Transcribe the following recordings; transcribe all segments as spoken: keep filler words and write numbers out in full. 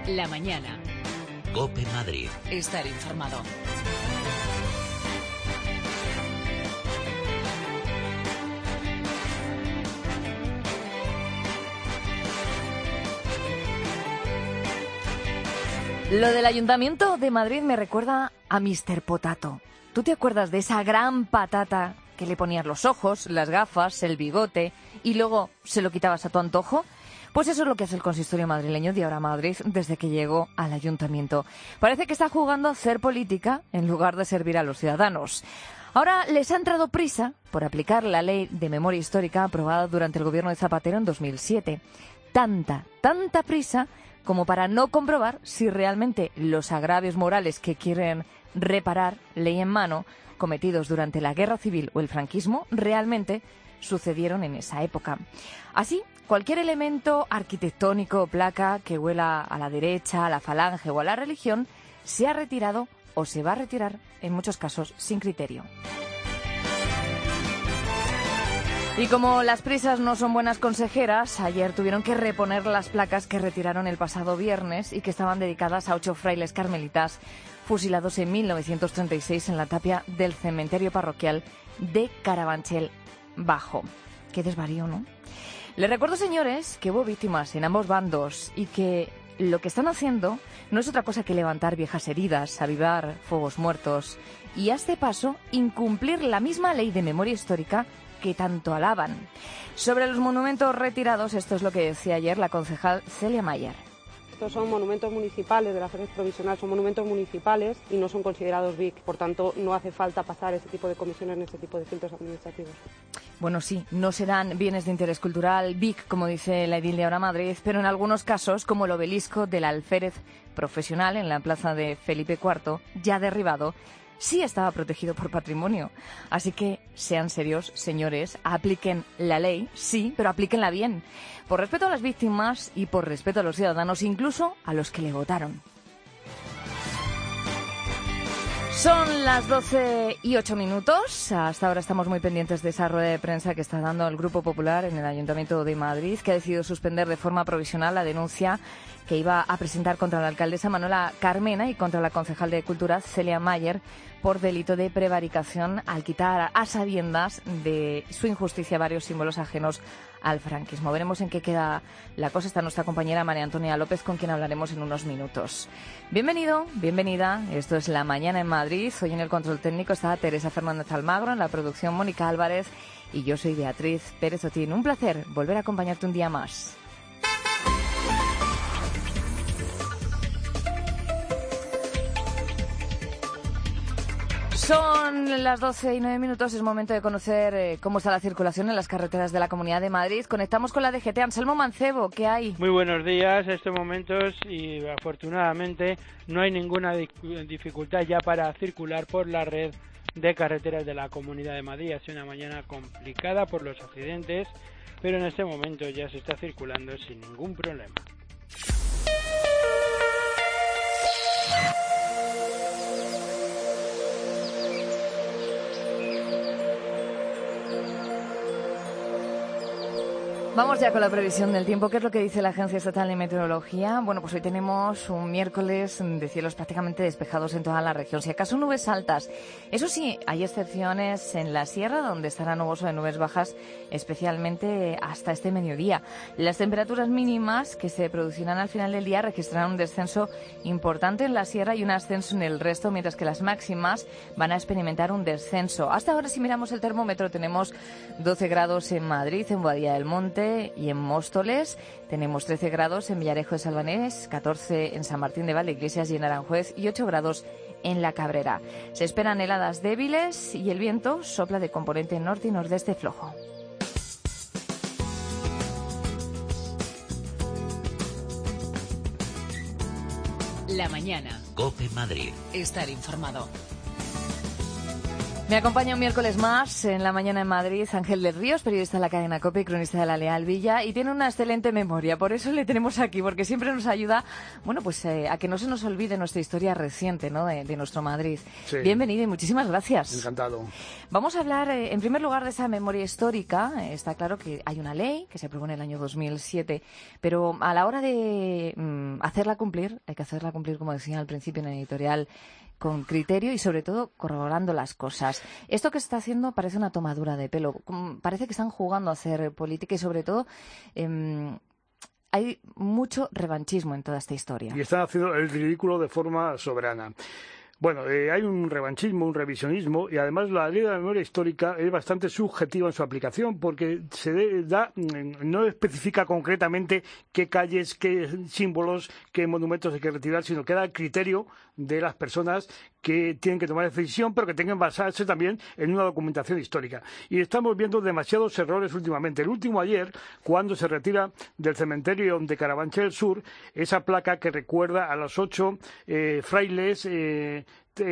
La mañana. COPE Madrid. Estar informado. Lo del Ayuntamiento de Madrid me recuerda a míster Potato. ¿Tú te acuerdas de esa gran patata que le ponías los ojos, las gafas, el bigote y luego se lo quitabas a tu antojo? Pues eso es lo que hace el consistorio madrileño de Ahora Madrid desde que llegó al Ayuntamiento. Parece que está jugando a hacer política en lugar de servir a los ciudadanos. Ahora les ha entrado prisa por aplicar la ley de memoria histórica aprobada durante el gobierno de Zapatero en dos mil siete. Tanta, tanta prisa como para no comprobar si realmente los agravios morales que quieren reparar, ley en mano, cometidos durante la Guerra Civil o el franquismo, realmente sucedieron en esa época. Así, cualquier elemento arquitectónico o placa que huela a la derecha, a la falange o a la religión se ha retirado o se va a retirar, en muchos casos, sin criterio. Y como las prisas no son buenas consejeras, ayer tuvieron que reponer las placas que retiraron el pasado viernes y que estaban dedicadas a ocho frailes carmelitas fusilados en mil novecientos treinta y seis en la tapia del cementerio parroquial de Carabanchel Bajo. Qué desvarío, ¿no? Les recuerdo, señores, que hubo víctimas en ambos bandos y que lo que están haciendo no es otra cosa que levantar viejas heridas, avivar fuegos muertos y, a este paso, incumplir la misma ley de memoria histórica que tanto alaban. Sobre los monumentos retirados, esto es lo que decía ayer la concejal Celia Mayer. Estos son monumentos municipales de la Jerez provisional, son monumentos municipales y no son considerados B I C. Por tanto, no hace falta pasar ese tipo de comisiones en ese tipo de filtros administrativos. Bueno, sí, no serán bienes de interés cultural B I C, como dice la edil de Ahora Madrid, pero en algunos casos, como el obelisco del alférez profesional en la plaza de Felipe cuarto, ya derribado, sí estaba protegido por patrimonio. Así que sean serios, señores, apliquen la ley, sí, pero aplíquenla bien. Por respeto a las víctimas y por respeto a los ciudadanos, incluso a los que le votaron. Son las doce y ocho minutos. Hasta ahora estamos muy pendientes de esa rueda de prensa que está dando el Grupo Popular en el Ayuntamiento de Madrid, que ha decidido suspender de forma provisional la denuncia que iba a presentar contra la alcaldesa Manuela Carmena y contra la concejal de Cultura Celia Mayer por delito de prevaricación al quitar a sabiendas de su injusticia varios símbolos ajenos al franquismo. Veremos en qué queda la cosa. Está nuestra compañera María Antonia López, con quien hablaremos en unos minutos. Bienvenido, bienvenida. Esto es La Mañana en Madrid. Hoy en el control técnico está Teresa Fernández Almagro, en la producción Mónica Álvarez y yo soy Beatriz Pérez Otín. Un placer volver a acompañarte un día más. Son las doce y nueve minutos, es momento de conocer eh, cómo está la circulación en las carreteras de la Comunidad de Madrid. Conectamos con la D G T. Anselmo Mancebo, ¿qué hay? Muy buenos días, en estos momentos y afortunadamente no hay ninguna dificultad ya para circular por la red de carreteras de la Comunidad de Madrid. Ha sido una mañana complicada por los accidentes, pero en este momento ya se está circulando sin ningún problema. Vamos ya con la previsión del tiempo. ¿Qué es lo que dice la Agencia Estatal de Meteorología? Bueno, pues hoy tenemos un miércoles de cielos prácticamente despejados en toda la región. Si acaso nubes altas. Eso sí, hay excepciones en la sierra, donde estará nuboso de nubes bajas, especialmente hasta este mediodía. Las temperaturas mínimas que se producirán al final del día registrarán un descenso importante en la sierra y un ascenso en el resto, mientras que las máximas van a experimentar un descenso. Hasta ahora, si miramos el termómetro, tenemos doce grados en Madrid, en Boadilla del Monte y en Móstoles. Tenemos trece grados en Villarejo de Salvanés, catorce en San Martín de Valdeiglesias y en Aranjuez y ocho grados en La Cabrera. Se esperan heladas débiles y el viento sopla de componente norte y nordeste flojo. La mañana. COPE Madrid. Estar informado. Me acompaña un miércoles más en la mañana en Madrid Ángel de Ríos, periodista de la cadena COPE y cronista de La Leal Villa, y tiene una excelente memoria, por eso le tenemos aquí, porque siempre nos ayuda, bueno, pues eh, a que no se nos olvide nuestra historia reciente, ¿no?, de, de nuestro Madrid. Sí. Bienvenido y muchísimas gracias. Encantado. Vamos a hablar, eh, en primer lugar, de esa memoria histórica. Eh, está claro que hay una ley que se aprobó en el año dos mil siete, pero a la hora de mm, hacerla cumplir, hay que hacerla cumplir, como decía al principio en el editorial, con criterio y, sobre todo, corroborando las cosas. Esto que se está haciendo parece una tomadura de pelo. Parece que están jugando a hacer política y, sobre todo, eh, hay mucho revanchismo en toda esta historia. Y están haciendo el ridículo de forma soberana. Bueno, eh, hay un revanchismo, un revisionismo, y además la ley de la memoria histórica es bastante subjetiva en su aplicación, porque se de, da, no especifica concretamente qué calles, qué símbolos, qué monumentos hay que retirar, sino que da el criterio de las personas que tienen que tomar esa decisión, pero que tengan que basarse también en una documentación histórica. Y estamos viendo demasiados errores últimamente. El último ayer, cuando se retira del cementerio de Carabanchel Sur esa placa que recuerda a los ocho eh, frailes eh,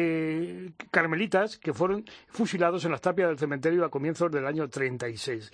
eh, carmelitas que fueron fusilados en las tapias del cementerio a comienzos del año treinta y seis.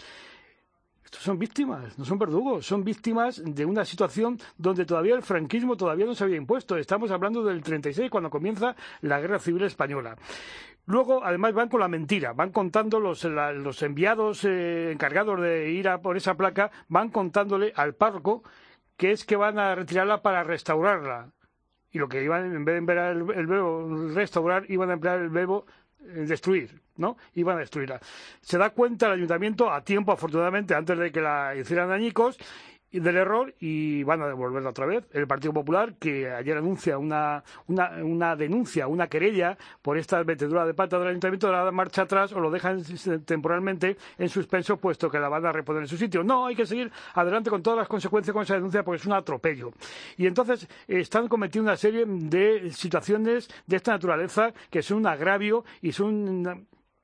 Estos son víctimas, no son verdugos, son víctimas de una situación donde todavía el franquismo todavía no se había impuesto. Estamos hablando del treinta y seis, cuando comienza la Guerra Civil Española. Luego, además, van con la mentira, van contando los, la, los enviados eh, encargados de ir a por esa placa, van contándole al párroco que es que van a retirarla para restaurarla. Y lo que iban, en vez de emplear el, el verbo restaurar, iban a emplear el verbo destruir, ¿no? Iban a destruirla. Se da cuenta el ayuntamiento a tiempo, afortunadamente, antes de que la hicieran añicos, y del error, y van a devolverla otra vez. El Partido Popular, que ayer anuncia una, una, una denuncia, una querella por esta metedura de pata del ayuntamiento, la dan marcha atrás o lo dejan temporalmente en suspenso, puesto que la van a reponer en su sitio. No, hay que seguir adelante con todas las consecuencias con esa denuncia, porque es un atropello. Y entonces están cometiendo una serie de situaciones de esta naturaleza que son un agravio y son una,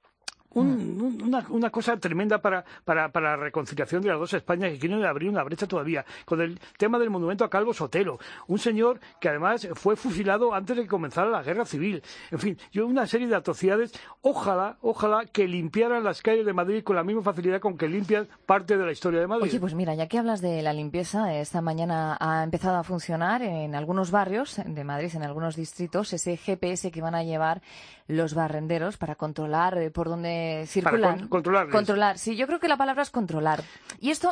Un, una, una cosa tremenda para, para, para la reconciliación de las dos Españas, que quieren abrir una brecha todavía, con el tema del monumento a Calvo Sotelo, un señor que además fue fusilado antes de que comenzara la guerra civil. En fin, yo una serie de atrocidades. Ojalá, ojalá que limpiaran las calles de Madrid con la misma facilidad con que limpian parte de la historia de Madrid. Oye, pues mira, ya que hablas de la limpieza, esta mañana ha empezado a funcionar en algunos barrios de Madrid, en algunos distritos, ese G P S que van a llevar los barrenderos para controlar eh, por dónde circulan. Para con controlarles. Controlar, sí, yo creo que la palabra es controlar. Y esto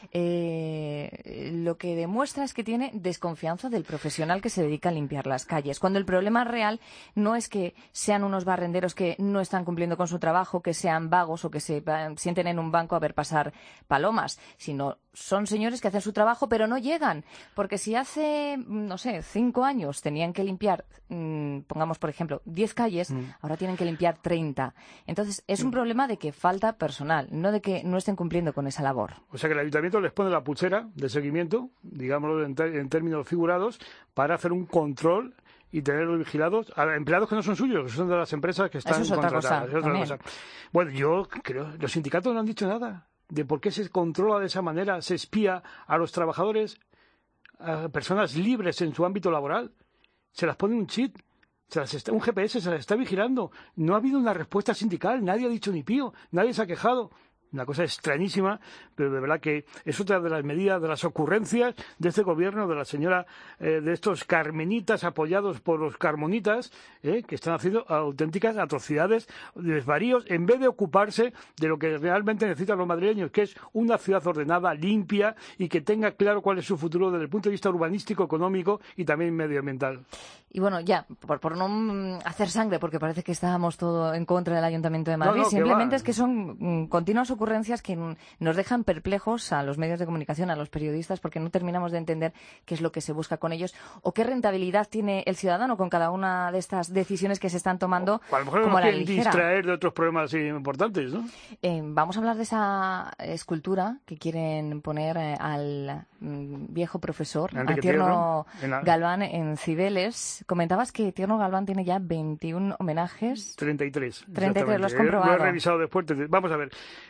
eh, lo que demuestra es que tiene desconfianza del profesional que se dedica a limpiar las calles, cuando el problema real no es que sean unos barrenderos que no están cumpliendo con su trabajo, que sean vagos o que se sienten en un banco a ver pasar palomas, sino son señores que hacen su trabajo pero no llegan, porque si hace, no sé, cinco años tenían que limpiar, mmm, pongamos por ejemplo, diez calles, mm. ahora tienen que limpiar treinta. Entonces es un problema de que falta personal, no de que no estén cumpliendo con esa labor. O sea que el ayuntamiento les pone la pulsera de seguimiento, digámoslo en, en términos figurados, para hacer un control y tenerlos vigilados a empleados que no son suyos, que son de las empresas que están Eso es otra contratadas. cosa, es otra cosa. Bueno, yo creo, los sindicatos no han dicho nada de por qué se controla de esa manera, se espía a los trabajadores, a personas libres en su ámbito laboral, se las pone un chip, se las está, un G P S se las está vigilando. No ha habido una respuesta sindical, nadie ha dicho ni pío, nadie se ha quejado. Una cosa extrañísima, pero de verdad que es otra de las medidas, de las ocurrencias de este gobierno, de la señora, eh, de estos carmenitas apoyados por los carmonitas, eh, que están haciendo auténticas atrocidades, desvaríos, en vez de ocuparse de lo que realmente necesitan los madrileños, que es una ciudad ordenada, limpia y que tenga claro cuál es su futuro desde el punto de vista urbanístico, económico y también medioambiental. Y bueno, ya, por, por no hacer sangre, porque parece que estábamos todo en contra del Ayuntamiento de Madrid, no, no, simplemente que es que son mm, continuas ocurrencias que nos dejan perplejos a los medios de comunicación, a los periodistas, porque no terminamos de entender qué es lo que se busca con ellos o qué rentabilidad tiene el ciudadano con cada una de estas decisiones que se están tomando. O a lo mejor como nos la quieren ligera. distraer de otros problemas importantes, ¿no? Eh, vamos a hablar de esa escultura que quieren poner eh, al mm, viejo profesor, Enrique a Tierno en la... Galván, en Cibeles. Comentabas que Tierno Galván tiene ya veintiún homenajes. treinta y tres. treinta y tres, lo has comprobado. Lo he revisado después. Vamos a ver.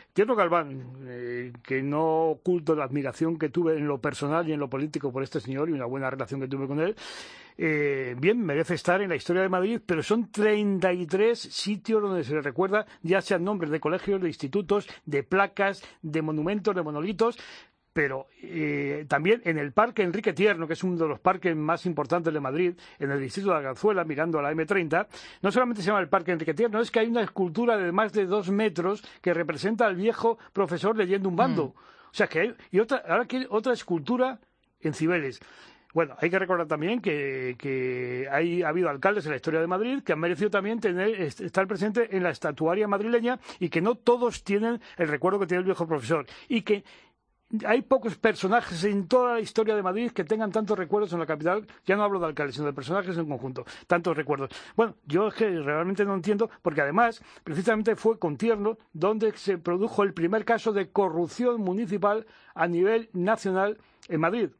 Tierno Galván, eh, que no oculto la admiración que tuve en lo personal y en lo político por este señor y una buena relación que tuve con él, eh, bien, merece estar en la historia de Madrid, pero son treinta y tres sitios donde se le recuerda, ya sean nombres de colegios, de institutos, de placas, de monumentos, de monolitos, pero eh, también en el Parque Enrique Tierno, que es uno de los parques más importantes de Madrid, en el distrito de Arganzuela, mirando a la eme treinta, no solamente se llama el Parque Enrique Tierno, es que hay una escultura de más de dos metros que representa al viejo profesor leyendo un bando. Mm. O sea que hay, y otra, ahora que otra escultura en Cibeles. Bueno, hay que recordar también que, que hay, ha habido alcaldes en la historia de Madrid que han merecido también tener, estar presentes en la estatuaria madrileña y que no todos tienen el recuerdo que tiene el viejo profesor. Y que hay pocos personajes en toda la historia de Madrid que tengan tantos recuerdos en la capital. Ya no hablo de alcaldes, sino de personajes en conjunto. Tantos recuerdos. Bueno, yo es que realmente no entiendo, porque además, precisamente fue con Tierno donde se produjo el primer caso de corrupción municipal a nivel nacional en Madrid.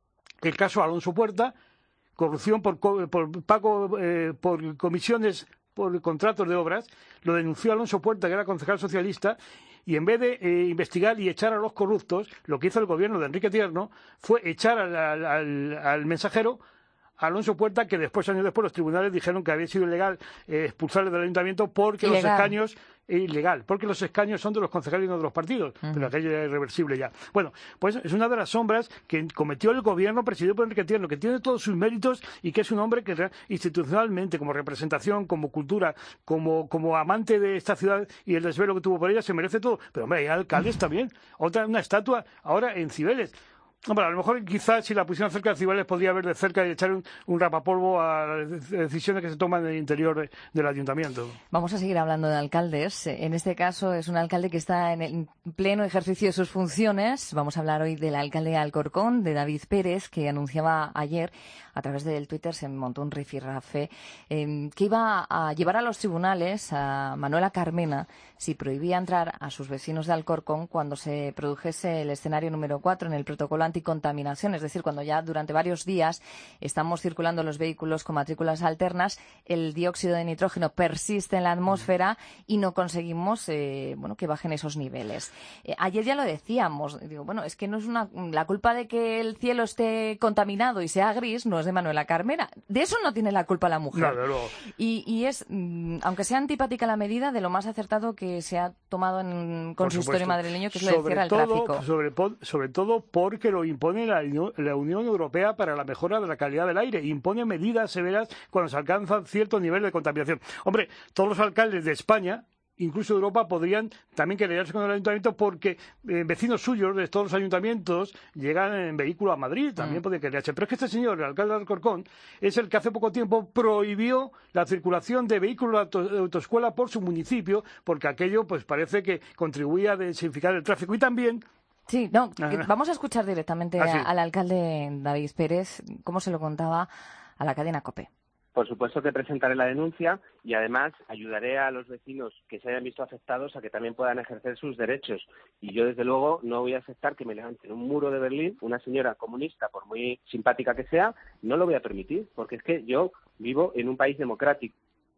El caso Alonso Puerta, corrupción por, por pago eh, por comisiones por contratos de obras, lo denunció Alonso Puerta, que era concejal socialista, y en vez de eh, investigar y echar a los corruptos, lo que hizo el gobierno de Enrique Tierno fue echar al, al, al, al mensajero, Alonso Puerta, que después, años después, los tribunales dijeron que había sido ilegal eh, expulsarle del ayuntamiento porque ilegal. los escaños... ilegal, porque los escaños son de los concejales y no de los partidos, uh-huh. pero aquello era irreversible ya. Bueno, pues es una de las sombras que cometió el gobierno presidido por Enrique Tierno, que tiene todos sus méritos y que es un hombre que institucionalmente, como representación, como cultura, como, como amante de esta ciudad y el desvelo que tuvo por ella, se merece todo. Pero hombre, hay alcaldes también. Otra, una estatua ahora en Cibeles. Hombre, a lo mejor quizás si la pusieran cerca de Cibeles podría ver de cerca y echar un, un rapapolvo a las decisiones que se toman en el interior de, del ayuntamiento. Vamos a seguir hablando de alcaldes. En este caso es un alcalde que está en el pleno ejercicio de sus funciones. Vamos a hablar hoy del alcalde de Alcorcón, de David Pérez, que anunciaba ayer a través del Twitter, se montó un rifirrafe, eh, que iba a llevar a los tribunales a Manuela Carmena si prohibía entrar a sus vecinos de Alcorcón cuando se produjese el escenario número cuatro en el protocolo anticontaminación, es decir, cuando ya durante varios días estamos circulando los vehículos con matrículas alternas, el dióxido de nitrógeno persiste en la atmósfera y no conseguimos eh, bueno, que bajen esos niveles. Eh, ayer ya lo decíamos, digo, bueno, es que no es una, la culpa de que el cielo esté contaminado y sea gris, no es de Manuela Carmena. De eso no tiene la culpa la mujer. No, no, no. Y, y es, aunque sea antipática la medida, de lo más acertado que se ha tomado en consistorio madrileño, que es lo de cierre al tráfico. Sobre, sobre todo porque lo impone la, la Unión Europea para la mejora de la calidad del aire. Impone medidas severas cuando se alcanza cierto nivel de contaminación. Hombre, todos los alcaldes de España, incluso de Europa, podrían también querellarse con el ayuntamiento porque eh, vecinos suyos de todos los ayuntamientos llegan en vehículo a Madrid, también mm. podrían querellarse. Pero es que este señor, el alcalde de Alcorcón, es el que hace poco tiempo prohibió la circulación de vehículos de, auto, de autoescuela por su municipio, porque aquello pues parece que contribuía a desinficar el tráfico. Y también... Sí, no, ah. vamos a escuchar directamente ah, sí. a, al alcalde David Pérez, cómo se lo contaba a la cadena COPE. Por supuesto que presentaré la denuncia y además ayudaré a los vecinos que se hayan visto afectados a que también puedan ejercer sus derechos. Y yo, desde luego, no voy a aceptar que me levanten un muro de Berlín una señora comunista, por muy simpática que sea, no lo voy a permitir, porque es que yo vivo en un país democrático.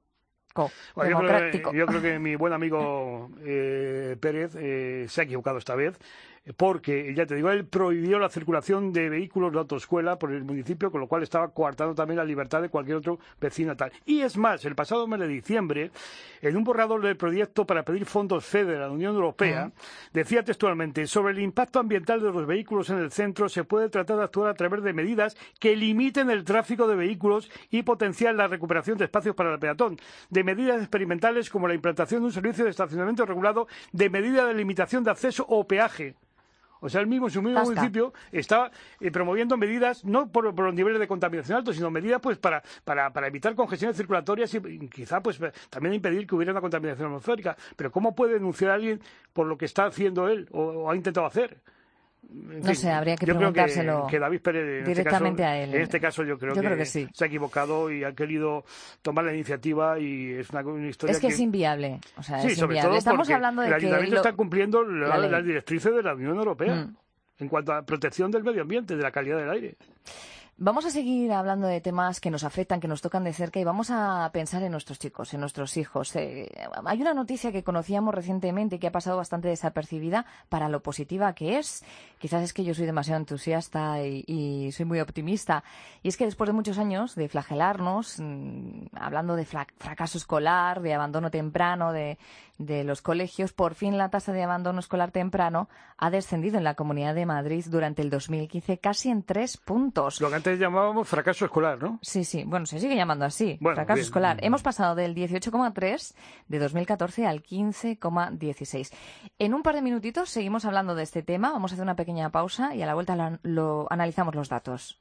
Bueno, yo, creo que, yo creo que mi buen amigo eh, Pérez eh, se ha equivocado esta vez, porque, ya te digo, él prohibió la circulación de vehículos de autoescuela por el municipio, con lo cual estaba coartando también la libertad de cualquier otro vecino tal. Y es más, el pasado mes de diciembre, en un borrador del proyecto para pedir fondos F E D E de la Unión Europea, uh-huh. decía textualmente: sobre el impacto ambiental de los vehículos en el centro se puede tratar de actuar a través de medidas que limiten el tráfico de vehículos y potenciar la recuperación de espacios para el peatón, de medidas experimentales como la implantación de un servicio de estacionamiento regulado, de medida de limitación de acceso o peaje. O sea, el mismo, su mismo Tasca. municipio está eh, promoviendo medidas, no por, por los niveles de contaminación altos, sino medidas pues para, para, para evitar congestiones circulatorias y, y quizá pues también impedir que hubiera una contaminación atmosférica. Pero ¿cómo puede denunciar a alguien por lo que está haciendo él o, o ha intentado hacer? En no fin, sé, habría que yo preguntárselo creo que, que David Pérez, directamente en este caso, a él. En este caso yo creo, yo que, creo que sí. se ha equivocado y ha querido tomar la iniciativa y es una, una historia Es que, que es inviable. O sea, sí, es sobre inviable. todo Estamos hablando de el que ayuntamiento lo... está cumpliendo la, la las directrices de la Unión Europea mm. en cuanto a protección del medio ambiente, de la calidad del aire. Vamos a seguir hablando de temas que nos afectan, que nos tocan de cerca y vamos a pensar en nuestros chicos, en nuestros hijos. Eh, hay una noticia que conocíamos recientemente y que ha pasado bastante desapercibida para lo positiva que es. Quizás es que yo soy demasiado entusiasta y, y soy muy optimista. Y es que después de muchos años de flagelarnos, mmm, hablando de fra- fracaso escolar, de abandono temprano de, de los colegios, por fin la tasa de abandono escolar temprano ha descendido en la Comunidad de Madrid durante el dos mil quince casi en tres puntos. Lo que antes llamábamos fracaso escolar, ¿no? Sí, sí. Bueno, se sigue llamando así, bueno, fracaso bien. escolar. Hemos pasado del dieciocho coma tres de dos mil catorce al quince coma dieciséis. En un par de minutitos seguimos hablando de este tema. Vamos a hacer una pequeña pausa y a la vuelta lo, lo analizamos los datos.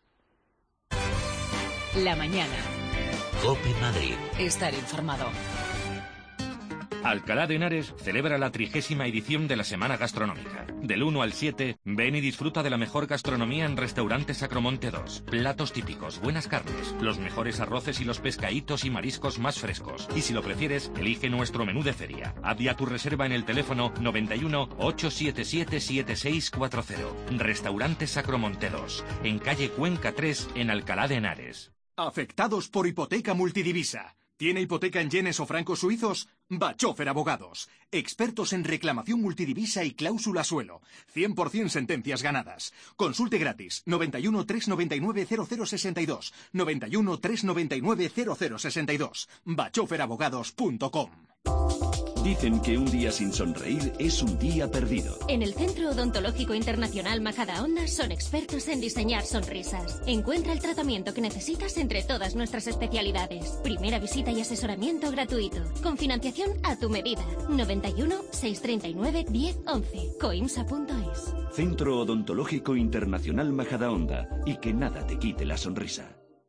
La mañana. COPE Madrid. Estar informado. Alcalá de Henares celebra la trigésima edición de la Semana Gastronómica. Del uno al siete, ven y disfruta de la mejor gastronomía en Restaurante Sacromonte dos. Platos típicos, buenas carnes, los mejores arroces y los pescaditos y mariscos más frescos. Y si lo prefieres, elige nuestro menú de feria. Haz ya tu reserva en el teléfono noventa y uno, ochocientos setenta y siete, setenta y seis cuarenta. Restaurante Sacromonte dos, en calle Cuenca tres, en Alcalá de Henares. Afectados por hipoteca multidivisa. ¿Tiene hipoteca en yenes o francos suizos? Bachofer Abogados. Expertos en reclamación multidivisa y cláusula suelo. cien por ciento sentencias ganadas. Consulte gratis. noventa y uno, trescientos noventa y nueve, cero cero sesenta y dos. noventa y uno, trescientos noventa y nueve, cero cero sesenta y dos. bachofer abogados punto com. Dicen que un día sin sonreír es un día perdido. En el Centro Odontológico Internacional Majadahonda son expertos en diseñar sonrisas. Encuentra el tratamiento que necesitas entre todas nuestras especialidades. Primera visita y asesoramiento gratuito. Con financiación a tu medida. noventa y uno, seiscientos treinta y nueve, diez once. coimsa punto es. Centro Odontológico Internacional Majadahonda. Y que nada te quite la sonrisa.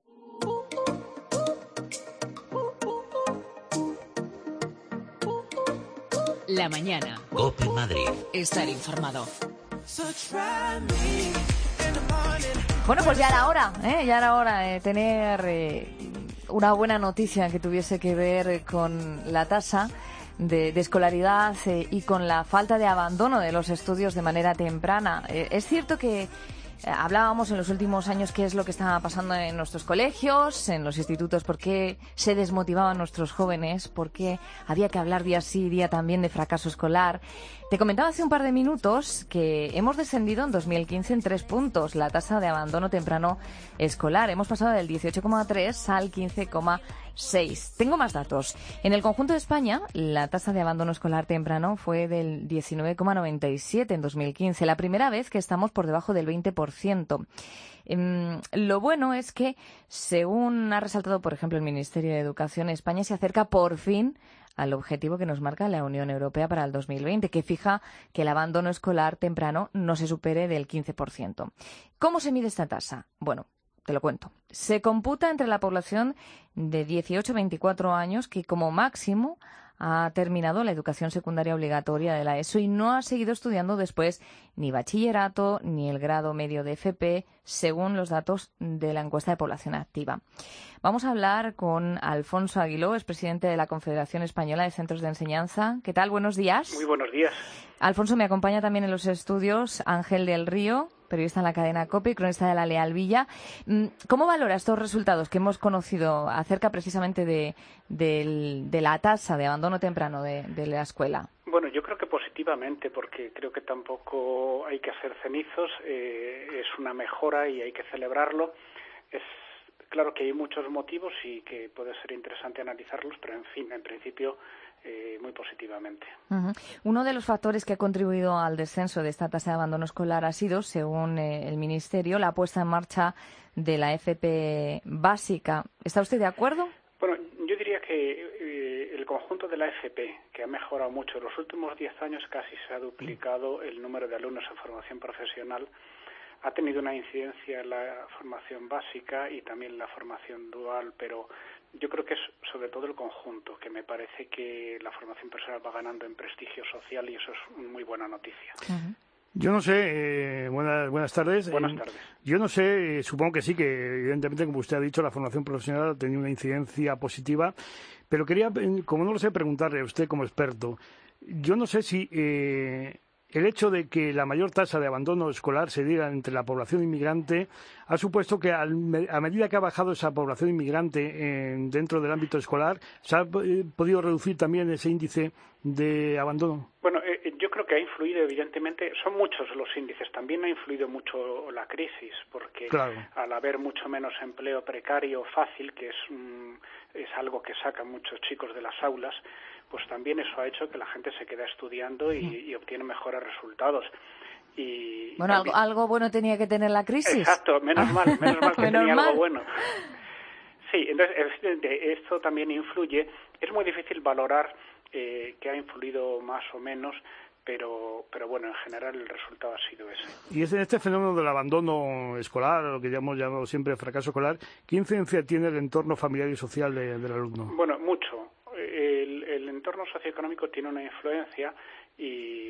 La mañana. COPE Madrid. Estar informado. Bueno, pues ya era hora, ¿eh? Ya era hora de tener eh, una buena noticia que tuviese que ver con la tasa de, de escolaridad eh, y con la falta de abandono de los estudios de manera temprana. Eh, es cierto que hablábamos en los últimos años qué es lo que estaba pasando en nuestros colegios, en los institutos, por qué se desmotivaban nuestros jóvenes, por qué había que hablar día sí, día también de fracaso escolar. Te comentaba hace un par de minutos que hemos descendido en dos mil quince en tres puntos la tasa de abandono temprano escolar. Hemos pasado del dieciocho coma tres al quince coma seis. Tengo más datos. En el conjunto de España, la tasa de abandono escolar temprano fue del diecinueve coma noventa y siete en dos mil quince, la primera vez que estamos por debajo del veinte por ciento. Um, lo bueno es que, según ha resaltado, por ejemplo, el Ministerio de Educación, España se acerca por fin al objetivo que nos marca la Unión Europea para el dos mil veinte, que fija que el abandono escolar temprano no se supere del quince por ciento. ¿Cómo se mide esta tasa? Bueno, te lo cuento. Se computa entre la población de dieciocho a veinticuatro años que como máximo ha terminado la educación secundaria obligatoria de la ESO y no ha seguido estudiando después ni bachillerato ni el grado medio de F P, según los datos de la encuesta de población activa. Vamos a hablar con Alfonso Aguiló, es presidente de la Confederación Española de Centros de Enseñanza. ¿Qué tal? Buenos días. Muy buenos días. Alfonso, me acompaña también en los estudios Ángel del Río, periodista en la cadena COPE y cronista de La Leal Villa. ¿Cómo valora estos resultados que hemos conocido acerca precisamente de, de, de la tasa de abandono temprano de, de la escuela? Bueno, yo creo que positivamente, porque creo que tampoco hay que hacer cenizos, eh, es una mejora y hay que celebrarlo. Es claro que hay muchos motivos y que puede ser interesante analizarlos, pero en fin, en principio eh, muy positivamente. Uh-huh. Uno de los factores que ha contribuido al descenso de esta tasa de abandono escolar ha sido, según eh, el Ministerio, la puesta en marcha de la F P básica. ¿Está usted de acuerdo? Bueno, yo diría que eh, el conjunto de la F P, que ha mejorado mucho, en los últimos diez años casi se ha duplicado el número de alumnos en formación profesional, ha tenido una incidencia en la formación básica y también la formación dual, pero yo creo que es sobre todo el conjunto, que me parece que la formación personal va ganando en prestigio social y eso es una muy buena noticia. Uh-huh. Yo no sé, eh, buenas, buenas tardes. Buenas tardes. Eh, yo no sé, eh, supongo que sí, que evidentemente, como usted ha dicho, la formación profesional ha tenido una incidencia positiva, pero quería, como no lo sé, preguntarle a usted como experto, yo no sé si... Eh, el hecho de que la mayor tasa de abandono escolar se diera entre la población inmigrante ha supuesto que al, a medida que ha bajado esa población inmigrante en, dentro del ámbito escolar, ¿se ha eh, podido reducir también ese índice de abandono? Bueno, eh, yo creo que ha influido, evidentemente, son muchos los índices. También ha influido mucho la crisis, porque claro, al haber mucho menos empleo precario fácil, que es, um, es algo que sacan muchos chicos de las aulas, pues también eso ha hecho que la gente se quede estudiando y, y obtiene mejores resultados. Y bueno, también... algo, algo bueno tenía que tener la crisis. Exacto, menos mal, menos mal que menos tenía mal. algo bueno. Sí, entonces, evidentemente, esto también influye. Es muy difícil valorar eh, qué ha influido más o menos, pero pero bueno, en general el resultado ha sido ese. Y es en este fenómeno del abandono escolar, lo que hemos llamado siempre fracaso escolar, ¿qué influencia tiene el entorno familiar y social de, del alumno? Bueno, mucho. El, el entorno socioeconómico tiene una influencia y,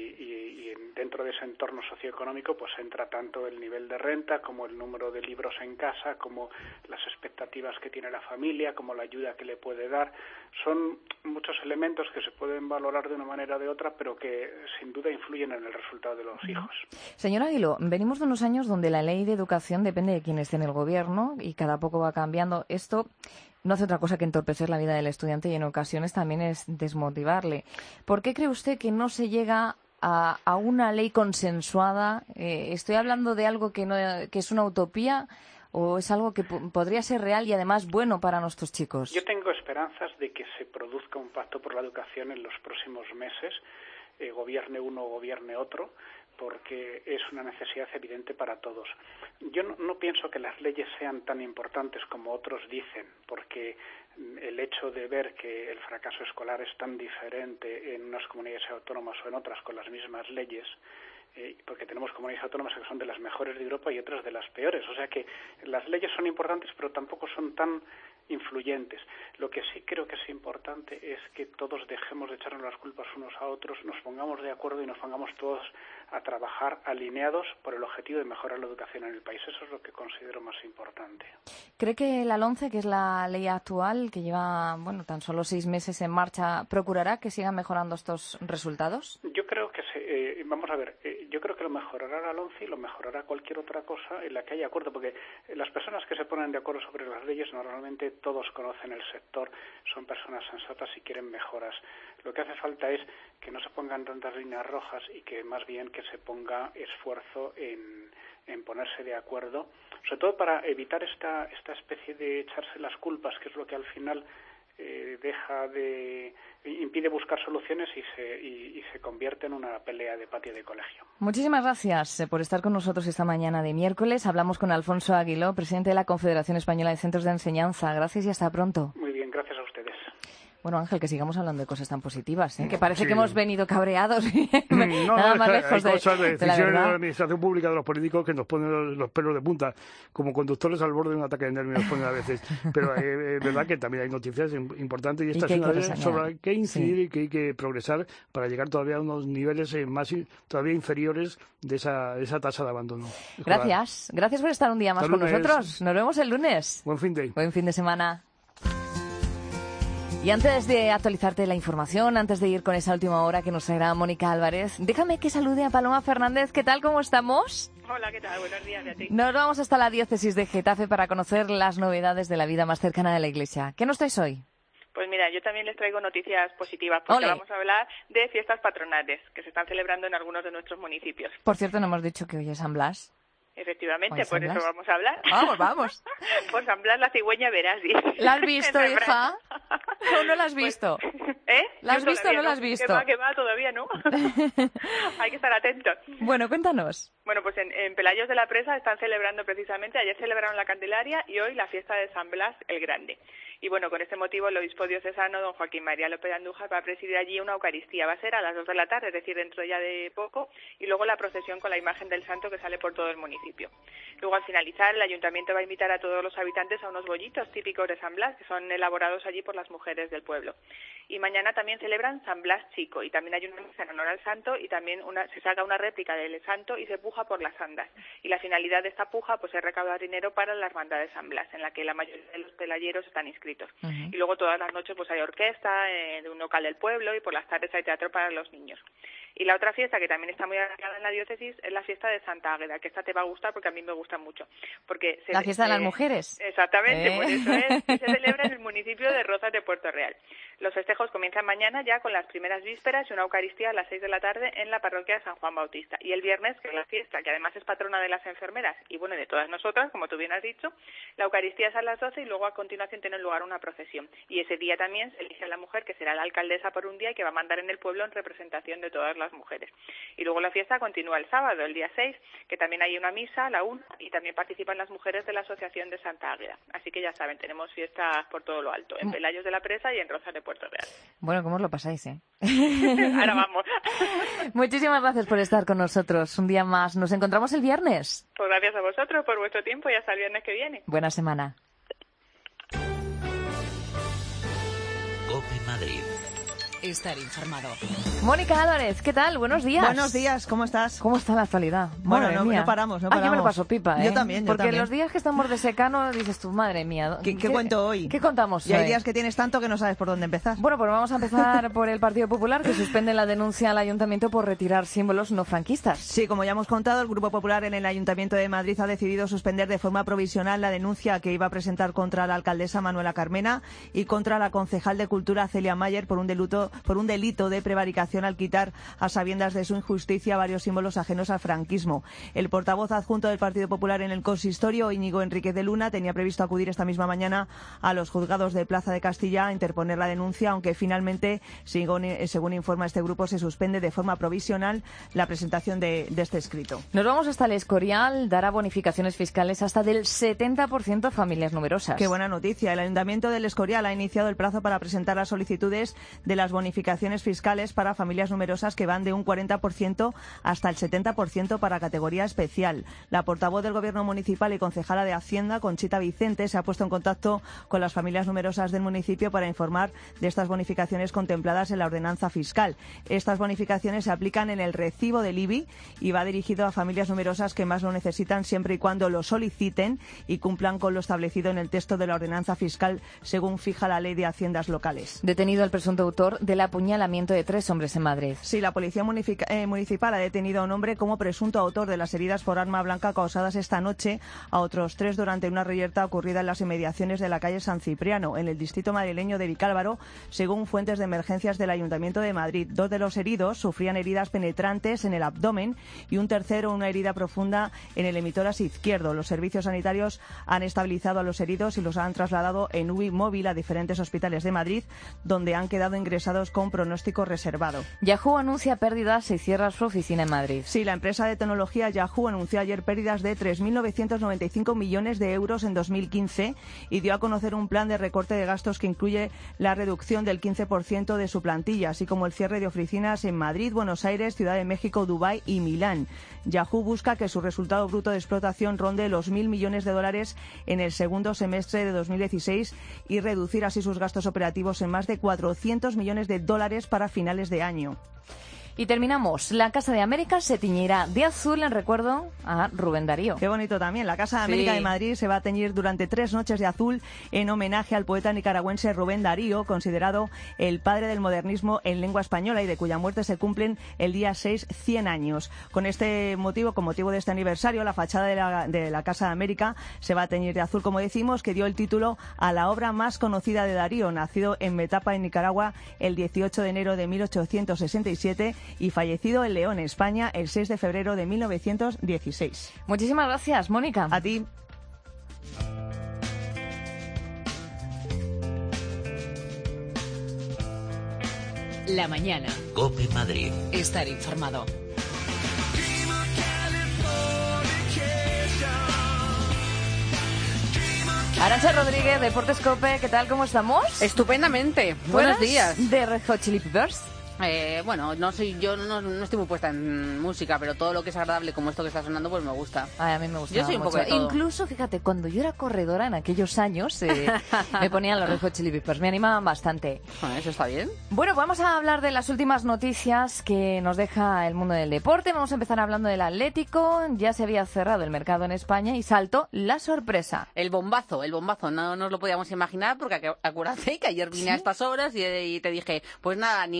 y, y dentro de ese entorno socioeconómico pues entra tanto el nivel de renta como el número de libros en casa, como las expectativas que tiene la familia, como la ayuda que le puede dar. Son muchos elementos que se pueden valorar de una manera o de otra, pero que sin duda influyen en el resultado de los hijos. Señor Aguiló, venimos de unos años donde la ley de educación depende de quién esté en el gobierno y cada poco va cambiando. Esto no hace otra cosa que entorpecer la vida del estudiante y en ocasiones también es desmotivarle. ¿Por qué cree usted que no se llega a, a una ley consensuada? Eh, ¿Estoy hablando de algo que, no, que es una utopía o es algo que p podría ser real y además bueno para nuestros chicos? Yo tengo esperanzas de que se produzca un pacto por la educación en los próximos meses, eh, gobierne uno o gobierne otro, porque es una necesidad evidente para todos. Yo no, no pienso que las leyes sean tan importantes como otros dicen, porque el hecho de ver que el fracaso escolar es tan diferente en unas comunidades autónomas o en otras con las mismas leyes, eh, porque tenemos comunidades autónomas que son de las mejores de Europa y otras de las peores. O sea que las leyes son importantes, pero tampoco son tan influyentes. Lo que sí creo que es importante es que todos dejemos de echarnos las culpas unos a otros, nos pongamos de acuerdo y nos pongamos todos a trabajar alineados por el objetivo de mejorar la educación en el país. Eso es lo que considero más importante. ¿Cree que la LOMCE, que es la ley actual, que lleva bueno tan solo seis meses en marcha, procurará que sigan mejorando estos resultados? Yo creo que se, eh, vamos a ver, eh, yo creo que lo mejorará la LOMCE y lo mejorará cualquier otra cosa en la que haya acuerdo, porque las personas que se ponen de acuerdo sobre las leyes normalmente todos conocen el sector, son personas sensatas y quieren mejoras. Lo que hace falta es que no se pongan tantas líneas rojas y que más bien que se ponga esfuerzo en, en ponerse de acuerdo, sobre todo para evitar esta, esta especie de echarse las culpas, que es lo que al final eh, deja de impide buscar soluciones y se, y, y se convierte en una pelea de patio de colegio. Muchísimas gracias por estar con nosotros esta mañana de miércoles. Hablamos con Alfonso Aguiló, presidente de la Confederación Española de Centros de Enseñanza. Gracias y hasta pronto. Muy bien, gracias a ustedes. Bueno, Ángel, que sigamos hablando de cosas tan positivas, ¿eh? Que parece sí. que hemos venido cabreados. No, Nada no, más hay lejos de, cosas de decisiones de, de la la administración pública de los políticos que nos ponen los, los pelos de punta, como conductores al borde de un ataque de nervios nos ponen a veces. Pero eh, es verdad que también hay noticias importantes y esta y es una que de sobre las que hay que incidir sí. y que hay que progresar para llegar todavía a unos niveles eh, más todavía inferiores de esa, esa tasa de abandono escolar. Gracias. Gracias por estar un día más Hasta con lunes. nosotros. Nos vemos el lunes. Buen fin de. Buen fin de semana. Y antes de actualizarte la información, antes de ir con esa última hora que nos traerá Mónica Álvarez, déjame que salude a Paloma Fernández. ¿Qué tal? ¿Cómo estamos? Hola, ¿qué tal? Buenos días, Beatriz. Nos vamos hasta la diócesis de Getafe para conocer las novedades de la vida más cercana de la Iglesia. ¿Qué nos traes hoy? Pues mira, yo también les traigo noticias positivas porque Ole. Vamos a hablar de fiestas patronales que se están celebrando en algunos de nuestros municipios. Por cierto, no hemos dicho que hoy es San Blas. Efectivamente, Hoy por San eso Blas. vamos a hablar. Vamos, vamos. Por San Blas la cigüeña verás, dice. ¿La has visto, En hija? ¿O no la has visto? Pues, ¿Eh? ¿La has Yo visto o todavía no la has visto? Que va, que va, todavía no. Hay que estar atentos. Bueno, cuéntanos. Bueno, pues en, en Pelayos de la Presa están celebrando precisamente, ayer celebraron la Candelaria y hoy la fiesta de San Blas el Grande. Y bueno, con este motivo el obispo diocesano, don Joaquín María López de Andújar, va a presidir allí una Eucaristía. Va a ser a las dos de la tarde, es decir, dentro ya de poco, y luego la procesión con la imagen del santo que sale por todo el municipio. Luego, al finalizar, el ayuntamiento va a invitar a todos los habitantes a unos bollitos típicos de San Blas, que son elaborados allí por las mujeres del pueblo. Y mañana también celebran San Blas Chico, y también hay una misa en honor al santo, y también una, se saca una réplica del santo y se puja por las andas. Y la finalidad de esta puja pues es recaudar dinero para la hermandad de San Blas, en la que la mayoría de los pelayeros están inscritos. Uh-huh. Y luego todas las noches pues hay orquesta eh, de un local del pueblo y por las tardes hay teatro para los niños. Y la otra fiesta que también está muy arraigada en la diócesis es la fiesta de Santa Águeda, que esta te va a gustar porque a mí me gusta mucho. Porque se, la fiesta se, de las mujeres. Exactamente, ¿Eh? por eso es, que se celebra en el municipio de Rozas de Puerto Real. Los festejos comienzan mañana ya con las primeras vísperas y una Eucaristía a las seis de la tarde en la parroquia de San Juan Bautista. Y el viernes, que es la fiesta, que además es patrona de las enfermeras y bueno, de todas nosotras, como tú bien has dicho, la Eucaristía es a las doce y luego a continuación tiene lugar una procesión. Y ese día también se elige a la mujer que será la alcaldesa por un día y que va a mandar en el pueblo en representación de todas las mujeres. Y luego la fiesta continúa el sábado, el día seis, que también hay una misa a la una y también participan las mujeres de la Asociación de Santa Águeda. Así que ya saben, tenemos fiestas por todo lo alto, en Pelayos de la Presa y en Rozas de Puerto Real. Bueno, ¿cómo os lo pasáis, eh? Ahora vamos. Muchísimas gracias por estar con nosotros un día más. Nos encontramos el viernes. Pues gracias a vosotros por vuestro tiempo y hasta el viernes que viene. Buena semana. COPE Madrid. Estar informado. Mónica Álvarez, ¿qué tal? Buenos días. Buenos días, ¿cómo estás? ¿Cómo está la actualidad? Bueno, Madre no, mía. no paramos, no Ah, paramos. yo me lo paso pipa, ¿eh? Yo también, yo Porque también. los días que estamos de secano dices tú, madre mía. ¿Qué, qué cuento hoy? ¿Qué contamos Y hay hoy? días que tienes tanto que no sabes por dónde empezar. Bueno, pues vamos a empezar por el Partido Popular, que suspende la denuncia al Ayuntamiento por retirar símbolos no franquistas. Sí, como ya hemos contado, el Grupo Popular en el Ayuntamiento de Madrid ha decidido suspender de forma provisional la denuncia que iba a presentar contra la alcaldesa Manuela Carmena y contra la concejal de Cultura Celia Mayer por un delito, por un delito de prevaricación al quitar a sabiendas de su injusticia varios símbolos ajenos al franquismo. El portavoz adjunto del Partido Popular en el consistorio, Íñigo Enríquez de Luna, tenía previsto acudir esta misma mañana a los juzgados de Plaza de Castilla a interponer la denuncia, aunque finalmente, según, según informa este grupo, se suspende de forma provisional la presentación de, de este escrito. Nos vamos hasta el Escorial, dará bonificaciones fiscales hasta del setenta por ciento a familias numerosas. Qué buena noticia. El Ayuntamiento del Escorial ha iniciado el plazo para presentar las solicitudes de las bonificaciones fiscales para familias numerosas que van de un cuarenta por ciento hasta el setenta por ciento para categoría especial. La portavoz del Gobierno municipal y concejala de Hacienda, Conchita Vicente, se ha puesto en contacto con las familias numerosas del municipio para informar de estas bonificaciones contempladas en la ordenanza fiscal. Estas bonificaciones se aplican en el recibo del I B I y va dirigido a familias numerosas que más lo necesitan siempre y cuando lo soliciten y cumplan con lo establecido en el texto de la ordenanza fiscal según fija la Ley de Haciendas Locales. Detenido el presunto autor del apuñalamiento de tres hombres en Madrid. Sí, la Policía eh, Municipal ha detenido a un hombre como presunto autor de las heridas por arma blanca causadas esta noche a otros tres durante una reyerta ocurrida en las inmediaciones de la calle San Cipriano, en el distrito madrileño de Vicálvaro, según fuentes de emergencias del Ayuntamiento de Madrid. Dos de los heridos sufrían heridas penetrantes en el abdomen y un tercero una herida profunda en el hemitórax izquierdo. Los servicios sanitarios han estabilizado a los heridos y los han trasladado en U B I móvil a diferentes hospitales de Madrid, donde han quedado ingresados con pronóstico reservado. Yahoo anuncia pérdidas y cierra su oficina en Madrid. Sí, la empresa de tecnología Yahoo anunció ayer pérdidas de tres mil novecientos noventa y cinco millones de euros en dos mil quince y dio a conocer un plan de recorte de gastos que incluye la reducción del quince por ciento de su plantilla, así como el cierre de oficinas en Madrid, Buenos Aires, Ciudad de México, Dubái y Milán. Yahoo busca que su resultado bruto de explotación ronde los mil millones de dólares en el segundo semestre de dos mil dieciséis y reducir así sus gastos operativos en más de cuatrocientos millones de dólares para finales de año. Y terminamos. La Casa de América se tiñirá de azul en recuerdo a Rubén Darío. Qué bonito también. La Casa de América Sí. de Madrid se va a teñir durante tres noches de azul en homenaje al poeta nicaragüense Rubén Darío, considerado el padre del modernismo en lengua española y de cuya muerte se cumplen el día seis cien años. Con este motivo, con motivo de este aniversario, la fachada de la, de la Casa de América se va a teñir de azul, como decimos, que dio el título a la obra más conocida de Darío, nacido en Metapa, en Nicaragua, el dieciocho de enero de mil ochocientos sesenta y siete y fallecido en León, España, el seis de febrero de mil novecientos dieciséis. Muchísimas gracias, Mónica. A ti. La mañana. COPE Madrid. Estar informado. Arantxa Rodríguez, Deportes COPE, ¿qué tal? ¿Cómo estamos? Estupendamente. ¿Buenas? Buenos días. De Red Hot Chili Peppers. Eh, bueno, no soy yo no, no estoy muy puesta en música, pero todo lo que es agradable como esto que está sonando, pues me gusta. Ay, a mí me gusta. Yo soy un poco de todo. Incluso, fíjate, cuando yo era corredora en aquellos años, eh, me ponían los Red Hot Chili Peppers, me animaban bastante. Bueno, eso está bien. Bueno, vamos a hablar de las últimas noticias que nos deja el mundo del deporte. Vamos a empezar hablando del Atlético. Ya se había cerrado el mercado en España y saltó la sorpresa. El bombazo, el bombazo, no nos lo podíamos imaginar porque acu- acuérdate que ayer vine ¿Sí? a estas horas y, y te dije, pues nada, ninguna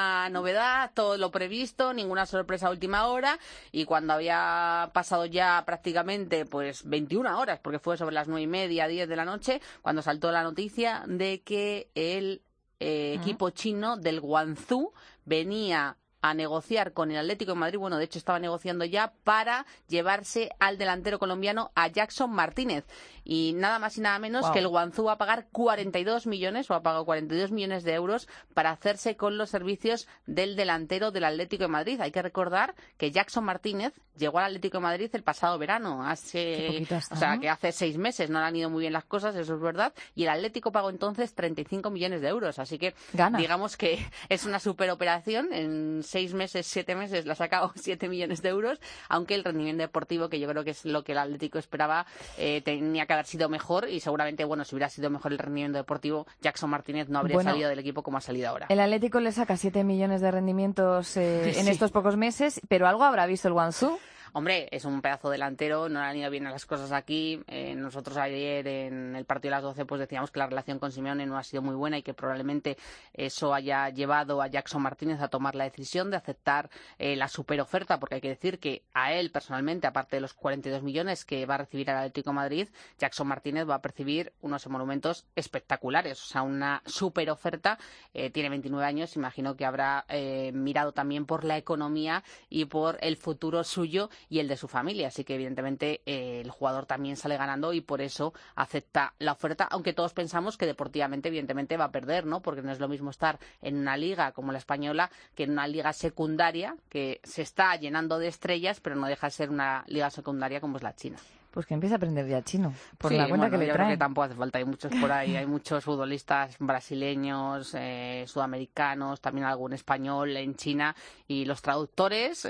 ninguna novedad, todo lo previsto, ninguna sorpresa a última hora, y cuando había pasado ya prácticamente pues veintiuna horas, porque fue sobre las nueve y media, diez de la noche, cuando saltó la noticia de que el eh, uh-huh. equipo chino del Guangzhou venía a negociar con el Atlético de Madrid, bueno, de hecho estaba negociando ya para llevarse al delantero colombiano, a Jackson Martínez. Y nada más y nada menos wow. que el Guangzhou va a pagar cuarenta y dos millones, o ha pagado cuarenta y dos millones de euros para hacerse con los servicios del delantero del Atlético de Madrid. Hay que recordar que Jackson Martínez llegó al Atlético de Madrid el pasado verano, hace, está, o sea, ¿no? que hace seis meses, no le han ido muy bien las cosas, eso es verdad, y el Atlético pagó entonces treinta y cinco millones de euros, así que Gana. digamos que es una superoperación. En seis meses, siete meses le ha sacado siete millones de euros, aunque el rendimiento deportivo, que yo creo que es lo que el Atlético esperaba, eh, tenía que haber sido mejor, y seguramente, bueno, si hubiera sido mejor el rendimiento deportivo, Jackson Martínez no habría bueno, salido del equipo como ha salido ahora. El Atlético le saca siete millones de rendimientos eh, sí. en estos pocos meses, pero algo habrá visto el Guangzhou. Hombre, es un pedazo delantero, no le han ido bien las cosas aquí. Eh, nosotros ayer en el partido de las doce pues decíamos que la relación con Simeone no ha sido muy buena y que probablemente eso haya llevado a Jackson Martínez a tomar la decisión de aceptar eh, la superoferta, porque hay que decir que a él personalmente, aparte de los cuarenta y dos millones que va a recibir el Atlético de Madrid, Jackson Martínez va a percibir unos emolumentos espectaculares, o sea, una superoferta. Eh, tiene veintinueve años, imagino que habrá eh, mirado también por la economía y por el futuro suyo y el de su familia, así que evidentemente eh, el jugador también sale ganando y por eso acepta la oferta, aunque todos pensamos que deportivamente evidentemente va a perder, ¿no? Porque no es lo mismo estar en una liga como la española que en una liga secundaria que se está llenando de estrellas, pero no deja de ser una liga secundaria como es la china. Pues que empiece a aprender ya chino, por sí, la cuenta bueno, que le yo traen. creo que tampoco hace falta, hay muchos por ahí, hay muchos futbolistas brasileños, eh, sudamericanos, también algún español en China, y los traductores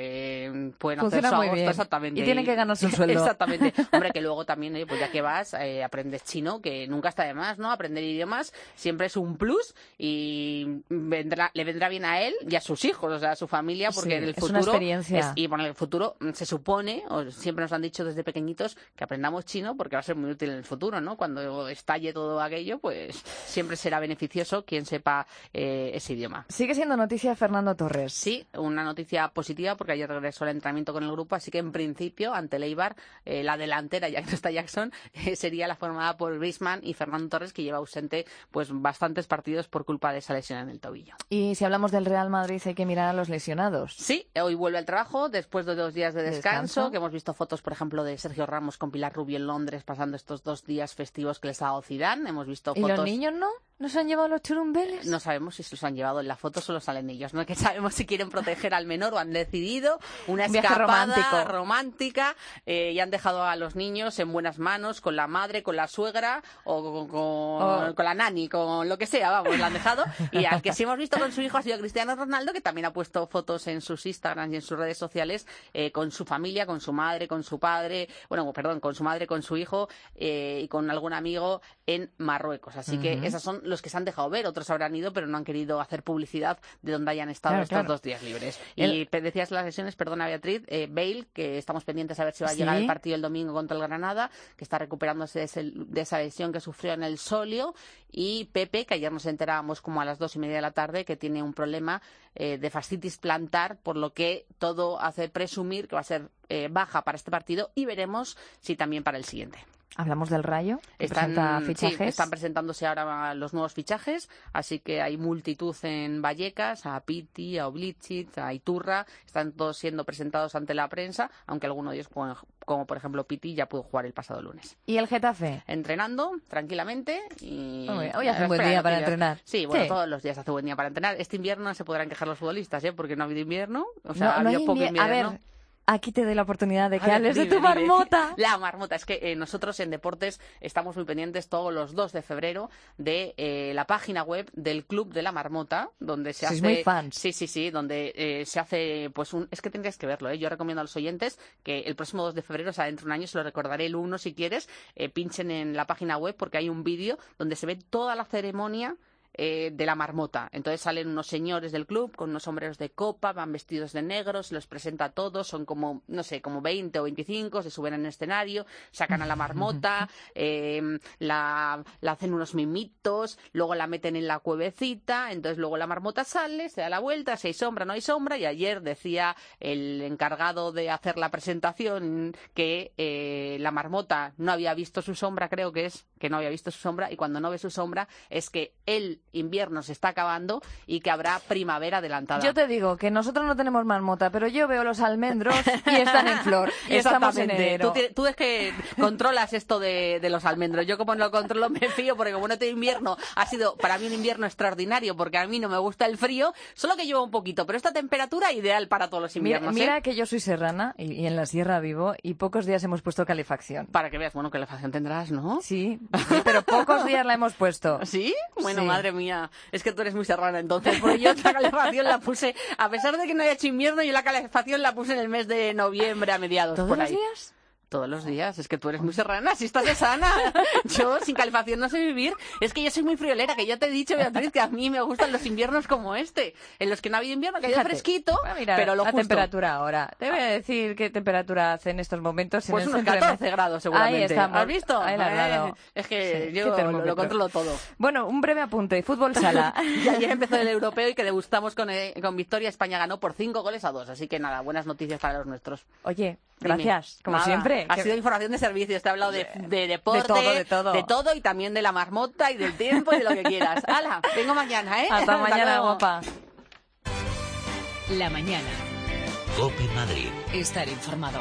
eh, pueden Funciona hacer su muy agosto, bien. exactamente. Y tienen que ganarse un sueldo. Exactamente. Hombre, que luego también, eh, pues ya que vas, eh, aprendes chino, que nunca está de más, ¿no? Aprender idiomas siempre es un plus y vendrá, le vendrá bien a él y a sus hijos, o sea, a su familia, porque sí, en el es futuro... una experiencia. Es, y bueno, en el futuro se supone, o siempre nos han dicho desde pequeñitos, que aprendamos chino porque va a ser muy útil en el futuro, ¿no? Cuando estalle todo aquello, pues siempre será beneficioso quien sepa eh, ese idioma. Sigue siendo noticia Fernando Torres. Sí, una noticia positiva porque ayer regresó al entrenamiento con el grupo, así que en principio ante el Eibar eh, la delantera, ya que no está Jackson, eh, sería la formada por Griezmann y Fernando Torres, que lleva ausente pues bastantes partidos por culpa de esa lesión en el tobillo. Y si hablamos del Real Madrid, hay que mirar a los lesionados. Sí, hoy vuelve al trabajo después de dos días de descanso, ¿Descanso? que hemos visto fotos, por ejemplo, de Sergio Ramos con Pilar Rubio en Londres pasando estos dos días festivos que les ha dado Zidane. Hemos visto ¿Y fotos... los niños no? ¿No se han llevado los churumbeles? No sabemos si se los han llevado en la foto, solo salen ellos. No es que sabemos si quieren proteger al menor o han decidido una Un escapada romántico. romántica eh, y han dejado a los niños en buenas manos con la madre, con la suegra o con, con, Oh. con la nani, con lo que sea, vamos, la han dejado. Y al que sí hemos visto con su hijo ha sido Cristiano Ronaldo, que también ha puesto fotos en sus Instagrams y en sus redes sociales eh, con su familia, con su madre, con su padre, bueno, perdón, con su madre, con su hijo eh, y con algún amigo en Marruecos. Así que Ujú. esos son los que se han dejado ver. Otros habrán ido, pero no han querido hacer publicidad de dónde hayan estado Claro, estos claro. dos días libres. El- Y pe- decías las lesiones, perdona Beatriz, eh, Bale, que estamos pendientes a ver si va a Sí. llegar al partido el domingo contra el Granada, que está recuperándose de, ese- de esa lesión que sufrió en el solio, y Pepe, que ayer nos enterábamos como a las dos y media de la tarde, que tiene un problema eh, de fascitis plantar, por lo que todo hace presumir que va a ser eh, baja para este partido y veremos si también para el siguiente. Hablamos del Rayo, que presenta Están, sí, fichajes. están presentándose ahora los nuevos fichajes, así que hay multitud en Vallecas, a Piti, a Oblichit, a Iturra, están todos siendo presentados ante la prensa, aunque alguno de ellos, como, como por ejemplo Piti, ya pudo jugar el pasado lunes. ¿Y el Getafe? Entrenando tranquilamente y... Hombre, hoy hace un buen Espera, día para noticias. entrenar. Sí, bueno, Sí. todos los días hace buen día para entrenar. Este invierno no se podrán quejar los futbolistas, ¿eh? Porque no ha habido invierno, o sea, No- ha no habido hay poco invie- invierno. A ver, aquí te doy la oportunidad de que A ver, hables de dime, tu dime. marmota. La marmota. Es que eh, nosotros en Deportes estamos muy pendientes todos los dos de febrero de eh, la página web del Club de la Marmota, donde se Sois hace... muy fans. Sí, sí, sí, donde eh, se hace, pues un... Es que tendrías que verlo, ¿eh? Yo recomiendo a los oyentes que el próximo dos de febrero, o sea, dentro de un año, se lo recordaré el uno si quieres, eh, pinchen en la página web porque hay un vídeo donde se ve toda la ceremonia eh, de la marmota. Entonces salen unos señores del club con unos sombreros de copa, van vestidos de negro, se los presenta a todos, son como, no sé, como veinte o veinticinco, se suben en el escenario, sacan a la marmota, eh, la, la hacen unos mimitos, luego la meten en la cuevecita, entonces luego la marmota sale, se da la vuelta, si hay sombra, no hay sombra, y ayer decía el encargado de hacer la presentación que eh, la marmota no había visto su sombra, creo que es, que no había visto su sombra, y cuando no ve su sombra es que el invierno se está acabando y que habrá primavera adelantada. Yo te digo que nosotros no tenemos marmota, pero yo veo los almendros y están en flor. Y estamos en enero. Tú, tú es que controlas esto de, de los almendros. Yo como no lo controlo me fío, porque como no tengo invierno, ha sido para mí un invierno extraordinario, porque a mí no me gusta el frío, solo que lleva un poquito, pero esta temperatura ideal para todos los inviernos. Mira, mira ¿eh? que yo soy serrana y, y en la sierra vivo y pocos días hemos puesto calefacción. Para que veas, bueno, calefacción tendrás, ¿no? Sí, sí, pero pocos días la hemos puesto. ¿Sí? Bueno, Sí. madre mía, es que tú eres muy serrana entonces, porque yo la calefacción la puse, a pesar de que no haya hecho invierno, yo la calefacción la puse en el mes de noviembre a mediados. ¿Todos por los ahí. días? Todos los días, es que tú eres muy serrana, si estás de sana. Yo sin calefacción no sé vivir. Es que yo soy muy friolera, que ya te he dicho, Beatriz, que a mí me gustan los inviernos como este, en los que no ha habido invierno, que haya Fíjate, fresquito, voy a mirar pero lo la justo. temperatura ahora. Te voy a decir qué temperatura hace en estos momentos. Pues en el unos centro de- catorce grados seguramente. Ahí estamos. ¿Has visto? Ahí la has Eh, dado. Es que Sí, yo qué lo, termómetro. lo controlo todo. Bueno, un breve apunte. Fútbol sala. Y ayer empezó el europeo y que debutamos con, eh, con victoria. España ganó por cinco goles a dos. Así que nada, buenas noticias para los nuestros. Oye, Dime. gracias, como Nada, siempre. Ha Que- sido información de servicios. Te he hablado de, de deporte, de todo, de todo. de todo y también de la marmota y del tiempo y de lo que quieras. ¡Hala! Vengo mañana, ¿eh? Hasta mañana, luego. guapa. La mañana. COPE Madrid. Estar informado.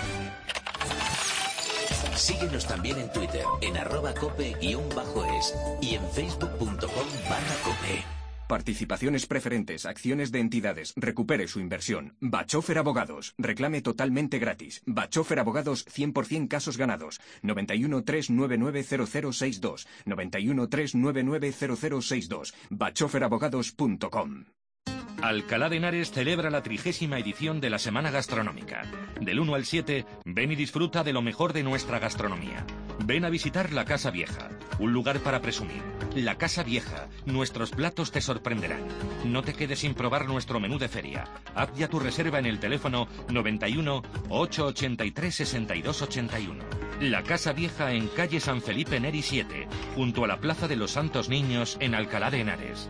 Síguenos también en Twitter, en arroba cope-es y en facebook punto com barra cope. Participaciones preferentes, acciones de entidades, recupere su inversión. Bachofer Abogados, reclame totalmente gratis. Bachofer Abogados, cien por cien casos ganados. noventa y uno, tres nueve nueve, cero cero seis dos. noventa y uno, tres nueve nueve, cero cero seis dos. bachofer abogados punto com. Alcalá de Henares celebra la trigésima edición de la Semana Gastronómica. Del uno al siete, ven y disfruta de lo mejor de nuestra gastronomía. Ven a visitar la Casa Vieja, un lugar para presumir. La Casa Vieja, nuestros platos te sorprenderán. No te quedes sin probar nuestro menú de feria. Haz ya tu reserva en el teléfono noventa y uno, ochocientos ochenta y tres, sesenta y dos ochenta y uno. La Casa Vieja en calle San Felipe Neri siete, junto a la Plaza de los Santos Niños en Alcalá de Henares.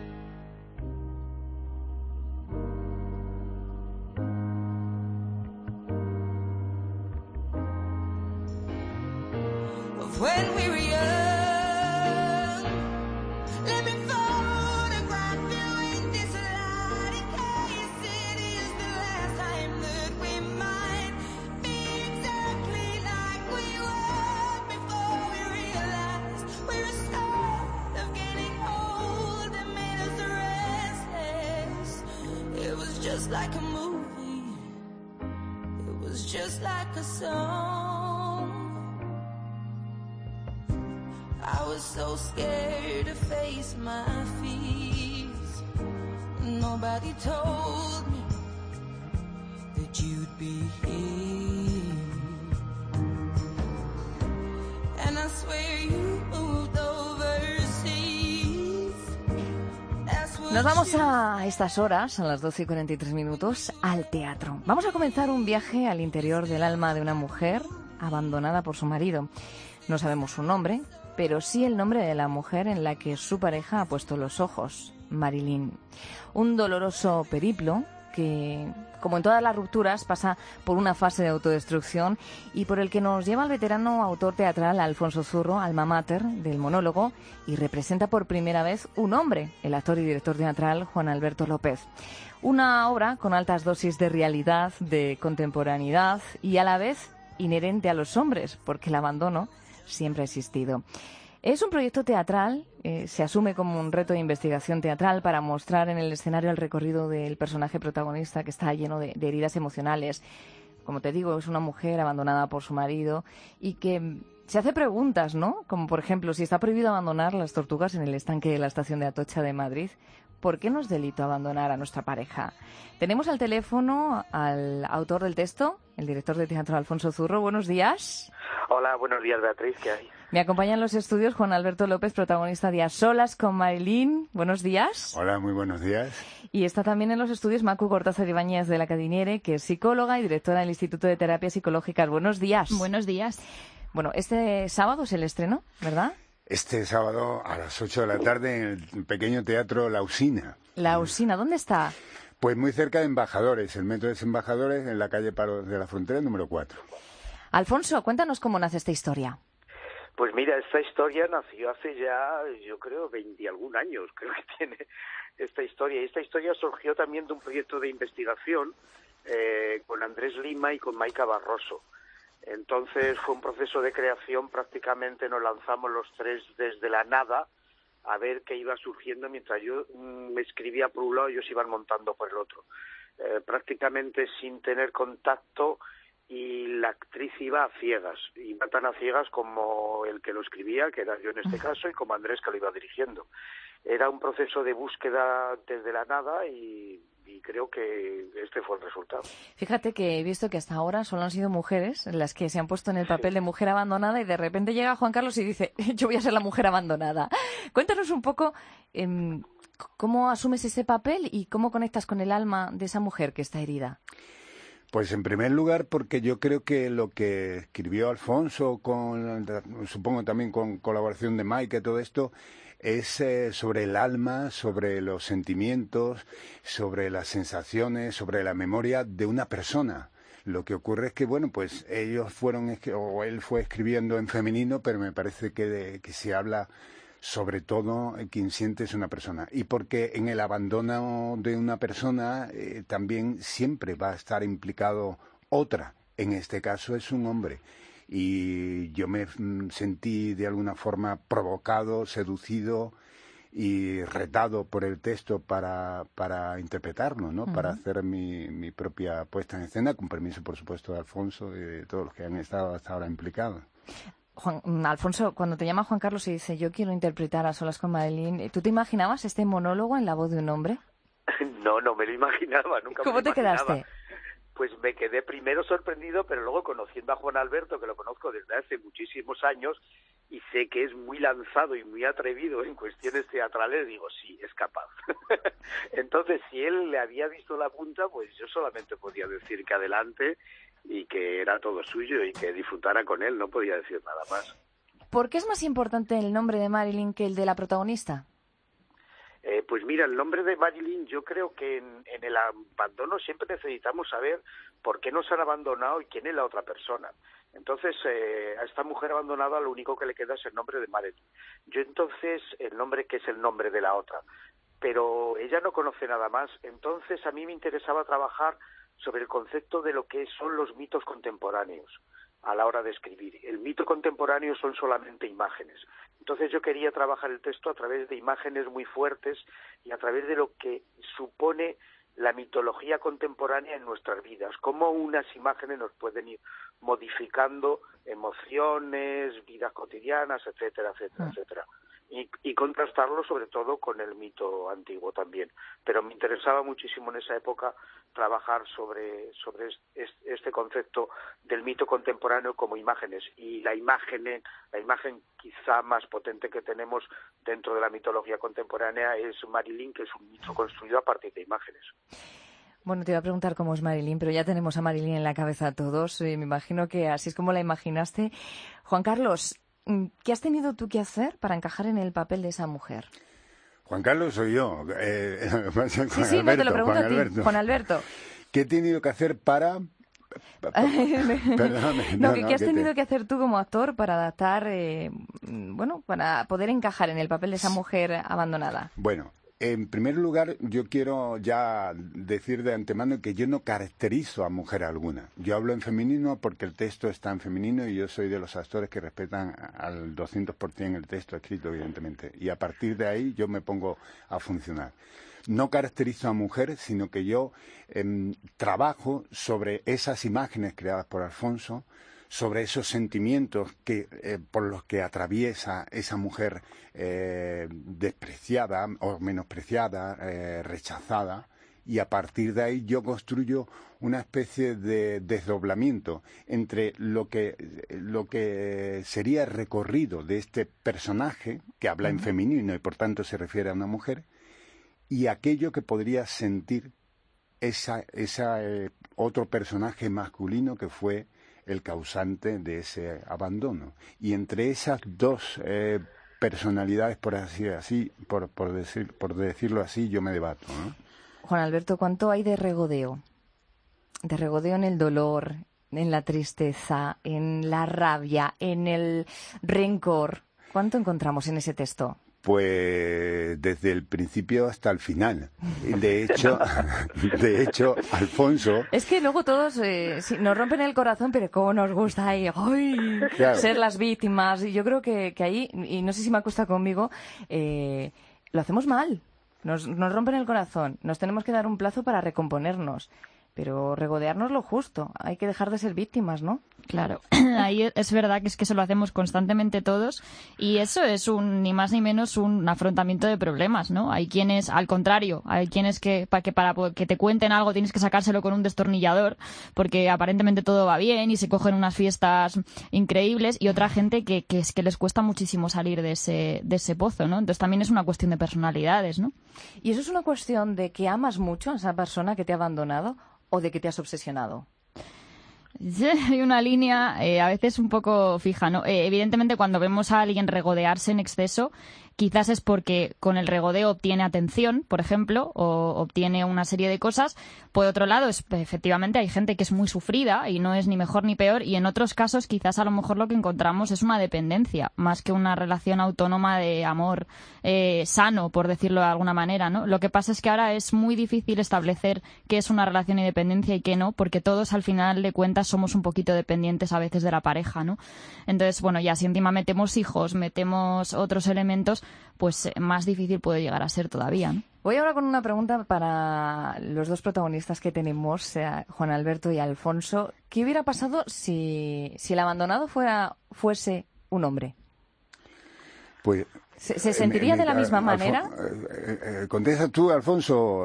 When we were young, let me photograph you in this light in case it is the last time that we might be exactly like we were before we realized we're a start of getting old and made us restless. It was just like a movie, it was just like a song. I was so scared to face my fears. Nobody told me that you'd be here. And I swear you moved overseas. That's what Nos vamos you- a estas horas, a las doce y cuarenta y tres minutos, al teatro. Vamos a comenzar un viaje al interior del alma de una mujer abandonada por su marido. No sabemos su nombre, pero sí el nombre de la mujer en la que su pareja ha puesto los ojos, Marilyn. Un doloroso periplo que, como en todas las rupturas, pasa por una fase de autodestrucción y por el que nos lleva el veterano autor teatral Alfonso Zurro, alma mater del monólogo, y representa por primera vez un hombre, el actor y director teatral Juan Alberto López. Una obra con altas dosis de realidad, de contemporaneidad y a la vez inherente a los hombres, porque el abandono siempre ha existido. Es un proyecto teatral, eh, se asume como un reto de investigación teatral para mostrar en el escenario el recorrido del personaje protagonista, que está lleno de, de heridas emocionales. Como te digo, es una mujer abandonada por su marido y que se hace preguntas, ¿no? Como por ejemplo, si está prohibido abandonar las tortugas en el estanque de la estación de Atocha de Madrid, ¿por qué no es delito abandonar a nuestra pareja? Tenemos al teléfono al autor del texto, el director de teatro Alfonso Zurro. Buenos días. Hola, buenos días, Beatriz, ¿qué hay? Me acompaña en los estudios Juan Alberto López, protagonista de A Solas con Marilyn. Buenos días. Hola, muy buenos días. Y está también en los estudios Macu Cortázar Ibáñez de la Cadiniere, que es psicóloga y directora del Instituto de Terapias Psicológicas. Buenos días. Buenos días. Bueno, este sábado es el estreno, ¿verdad? Este sábado a las ocho de la tarde en el pequeño teatro La Usina. La Usina, ¿dónde está? Pues muy cerca de Embajadores, el metro de Embajadores, en la calle Paro de la Frontera, número cuatro. Alfonso, cuéntanos cómo nace esta historia. Pues mira, esta historia nació hace ya, yo creo, veinte y algún años, creo que tiene esta historia. Y esta historia surgió también de un proyecto de investigación eh, con Andrés Lima y con Maika Barroso. Entonces fue un proceso de creación, prácticamente nos lanzamos los tres desde la nada a ver qué iba surgiendo mientras yo mm, me escribía por un lado y ellos iban montando por el otro. Eh, prácticamente sin tener contacto, y la actriz iba a ciegas, iba tan a ciegas como el que lo escribía, que era yo en este caso, y como Andrés, que lo iba dirigiendo. Era un proceso de búsqueda desde la nada y, y creo que este fue el resultado. Fíjate que he visto que hasta ahora solo han sido mujeres las que se han puesto en el papel de mujer abandonada y de repente llega Juan Carlos y dice, yo voy a ser la mujer abandonada. Cuéntanos un poco eh, cómo asumes ese papel y cómo conectas con el alma de esa mujer que está herida. Pues en primer lugar porque yo creo que lo que escribió Alfonso, con, supongo también con colaboración de Mike y todo esto, es eh, sobre el alma, sobre los sentimientos, sobre las sensaciones, sobre la memoria de una persona. Lo que ocurre es que, bueno, pues ellos fueron, o él fue escribiendo en femenino, pero me parece que, de, que se habla sobre todo quien siente es una persona. Y porque en el abandono de una persona eh, también siempre va a estar implicado otra. En este caso es un hombre. Y yo me mm, sentí de alguna forma provocado, seducido y retado por el texto para, para interpretarlo, ¿no? Uh-huh. Para hacer mi, mi propia puesta en escena, con permiso, por supuesto, de Alfonso y de todos los que han estado hasta ahora implicados. Juan, Alfonso, cuando te llama Juan Carlos y dice yo quiero interpretar A Solas con Marilyn, ¿tú te imaginabas este monólogo en la voz de un hombre? No, no me lo imaginaba, nunca ¿Cómo me lo te imaginaba. quedaste? Pues me quedé primero sorprendido, pero luego conociendo a Juan Alberto, que lo conozco desde hace muchísimos años, y sé que es muy lanzado y muy atrevido en cuestiones teatrales, digo, sí, es capaz. Entonces, si él le había visto la punta, pues yo solamente podía decir que adelante y que era todo suyo y que disfrutara con él, no podía decir nada más. ¿Por qué es más importante el nombre de Marilyn que el de la protagonista? Eh, pues mira, el nombre de Marilyn, yo creo que en, en el abandono siempre necesitamos saber por qué nos han abandonado y quién es la otra persona. Entonces, eh, a esta mujer abandonada lo único que le queda es el nombre de Marilyn. Yo entonces, el nombre que es el nombre de la otra. Pero ella no conoce nada más. Entonces, a mí me interesaba trabajar sobre el concepto de lo que son los mitos contemporáneos a la hora de escribir. El mito contemporáneo son solamente imágenes. Entonces yo quería trabajar el texto a través de imágenes muy fuertes y a través de lo que supone la mitología contemporánea en nuestras vidas, cómo unas imágenes nos pueden ir modificando emociones, vidas cotidianas, etcétera, etcétera, mm. etcétera. Y, y contrastarlo sobre todo con el mito antiguo también. Pero me interesaba muchísimo en esa época trabajar sobre, sobre este, este concepto del mito contemporáneo como imágenes. Y la imagen, la imagen quizá más potente que tenemos dentro de la mitología contemporánea es Marilyn, que es un mito construido a partir de imágenes. Bueno, te iba a preguntar cómo es Marilyn, pero ya tenemos a Marilyn en la cabeza todos. Y me imagino que así es como la imaginaste. Juan Carlos, ¿qué has tenido tú que hacer para encajar en el papel de esa mujer? Juan Carlos soy yo. Eh, Juan sí, sí, Alberto, no te lo pregunto Juan a ti, Alberto. Juan Alberto. ¿Qué he tenido que hacer para...? Perdóname. No, no, ¿qué, no, ¿qué has ¿qué tenido te... que hacer tú como actor para adaptar, eh, bueno, para poder encajar en el papel de esa mujer abandonada? Bueno, en primer lugar, yo quiero ya decir de antemano que yo no caracterizo a mujer alguna. Yo hablo en femenino porque el texto está en femenino y yo soy de los actores que respetan al doscientos por ciento el texto escrito, evidentemente. Y a partir de ahí yo me pongo a funcionar. No caracterizo a mujer, sino que yo eh, trabajo sobre esas imágenes creadas por Alfonso, sobre esos sentimientos que eh, por los que atraviesa esa mujer eh, despreciada o menospreciada, eh, rechazada, y a partir de ahí yo construyo una especie de desdoblamiento entre lo que lo que sería el recorrido de este personaje que habla en femenino y por tanto se refiere a una mujer, y aquello que podría sentir esa esa eh, otro personaje masculino que fue el causante de ese abandono. Y entre esas dos eh, personalidades, por así, así por, por, decir, por decirlo así, yo me debato, ¿no? Juan Alberto, ¿cuánto hay de regodeo? De regodeo en el dolor, en la tristeza, en la rabia, en el rencor. ¿Cuánto encontramos en ese texto? Pues desde el principio hasta el final. De hecho, de hecho, Alfonso... Es que luego todos eh, sí, nos rompen el corazón, pero cómo nos gusta ahí, ¡ay! Claro. Ser las víctimas. Y yo creo que, que ahí, y no sé si me acuesta conmigo, eh, lo hacemos mal. Nos, nos rompen el corazón. Nos tenemos que dar un plazo para recomponernos. Pero regodearnos lo justo. Hay que dejar de ser víctimas, ¿no? Claro, ahí es verdad que es que eso lo hacemos constantemente todos y eso es un ni más ni menos un afrontamiento de problemas, ¿no? Hay quienes, al contrario, hay quienes que para que para que te cuenten algo tienes que sacárselo con un destornillador porque aparentemente todo va bien y se cogen unas fiestas increíbles, y otra gente que, que es que les cuesta muchísimo salir de ese de ese pozo, ¿no? Entonces también es una cuestión de personalidades, ¿no? ¿Y eso es una cuestión de que amas mucho a esa persona que te ha abandonado o de que te has obsesionado? Hay una línea eh, a veces un poco fija, ¿no? Eh, evidentemente, cuando vemos a alguien regodearse en exceso, quizás es porque con el regodeo obtiene atención, por ejemplo, o obtiene una serie de cosas. Por otro lado, es, efectivamente, hay gente que es muy sufrida y no es ni mejor ni peor, y en otros casos quizás a lo mejor lo que encontramos es una dependencia, más que una relación autónoma de amor eh, sano, por decirlo de alguna manera, ¿no? Lo que pasa es que ahora es muy difícil establecer qué es una relación y dependencia y qué no, porque todos al final de cuentas somos un poquito dependientes a veces de la pareja, ¿no? Entonces, bueno, ya si encima metemos hijos, metemos otros elementos, pues eh, más difícil puede llegar a ser todavía, ¿no? Voy ahora con una pregunta para los dos protagonistas que tenemos, eh, Juan Alberto y Alfonso. ¿Qué hubiera pasado si, si el abandonado fuera fuese un hombre? Pues ¿Se, se sentiría de la misma Alfon- manera? eh, eh, ¿Contesta tú, Alfonso?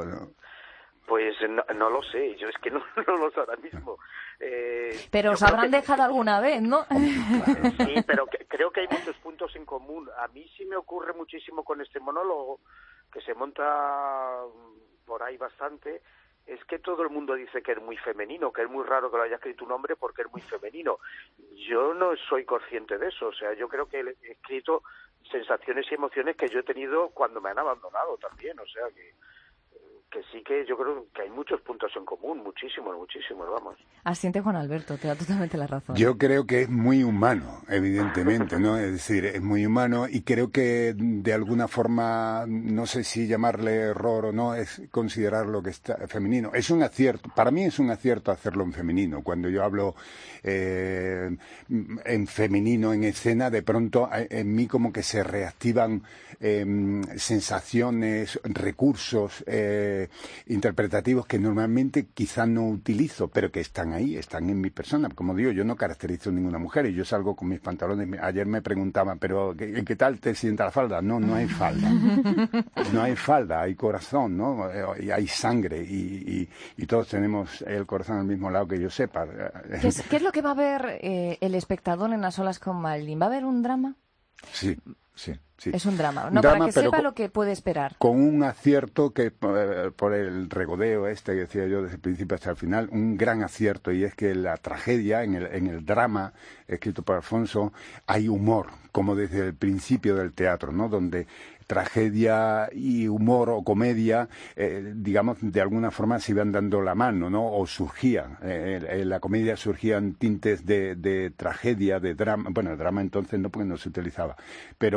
Pues no, no lo sé, yo es que no, no lo sé ahora mismo. Eh, Pero yo os creo habrán que- dejado alguna vez, ¿no? Sí, pero que- creo que hay muchos puntos en común. A mí sí me ocurre muchísimo con este monólogo, que se monta por ahí bastante, es que todo el mundo dice que es muy femenino, que es muy raro que lo haya escrito un hombre porque es muy femenino. Yo no soy consciente de eso, o sea, yo creo que he escrito sensaciones y emociones que yo he tenido cuando me han abandonado también, o sea que... que sí que yo creo que hay muchos puntos en común, muchísimos, muchísimos, vamos. Asiente Juan Alberto, te da totalmente la razón. Yo creo que es muy humano, evidentemente, ¿no? Es decir, es muy humano y creo que de alguna forma, no sé si llamarle error o no, es considerar lo que está femenino. Es un acierto, para mí es un acierto hacerlo en femenino. Cuando yo hablo eh, en femenino, en escena, de pronto en mí como que se reactivan eh, sensaciones, recursos eh, interpretativos que normalmente quizás no utilizo, pero que están ahí, están en mi persona. Como digo, yo no caracterizo ninguna mujer y yo salgo con mis pantalones. Ayer me preguntaban, pero ¿qué, qué tal te sienta la falda? No, no hay falda. No hay falda, hay corazón, ¿no? Y hay sangre y, y, y todos tenemos el corazón al mismo lado que yo sepa. ¿Qué es, qué es lo que va a ver eh, el espectador en Las olas con Marilyn? ¿Va a haber un drama? Sí, sí. Sí. Es un drama, no, Drama, para que pero sepa con, lo que puede esperar. Con un acierto que, eh, por el regodeo este que decía yo desde el principio hasta el final, un gran acierto, y es que la tragedia, en el, en el drama escrito por Alfonso, hay humor, como desde el principio del teatro, ¿no? Donde tragedia y humor o comedia, eh, digamos, de alguna forma se iban dando la mano, ¿no? O surgían. Eh, en la comedia surgían tintes de, de tragedia, de drama. Bueno, el drama entonces no, porque no se utilizaba. Pero eh,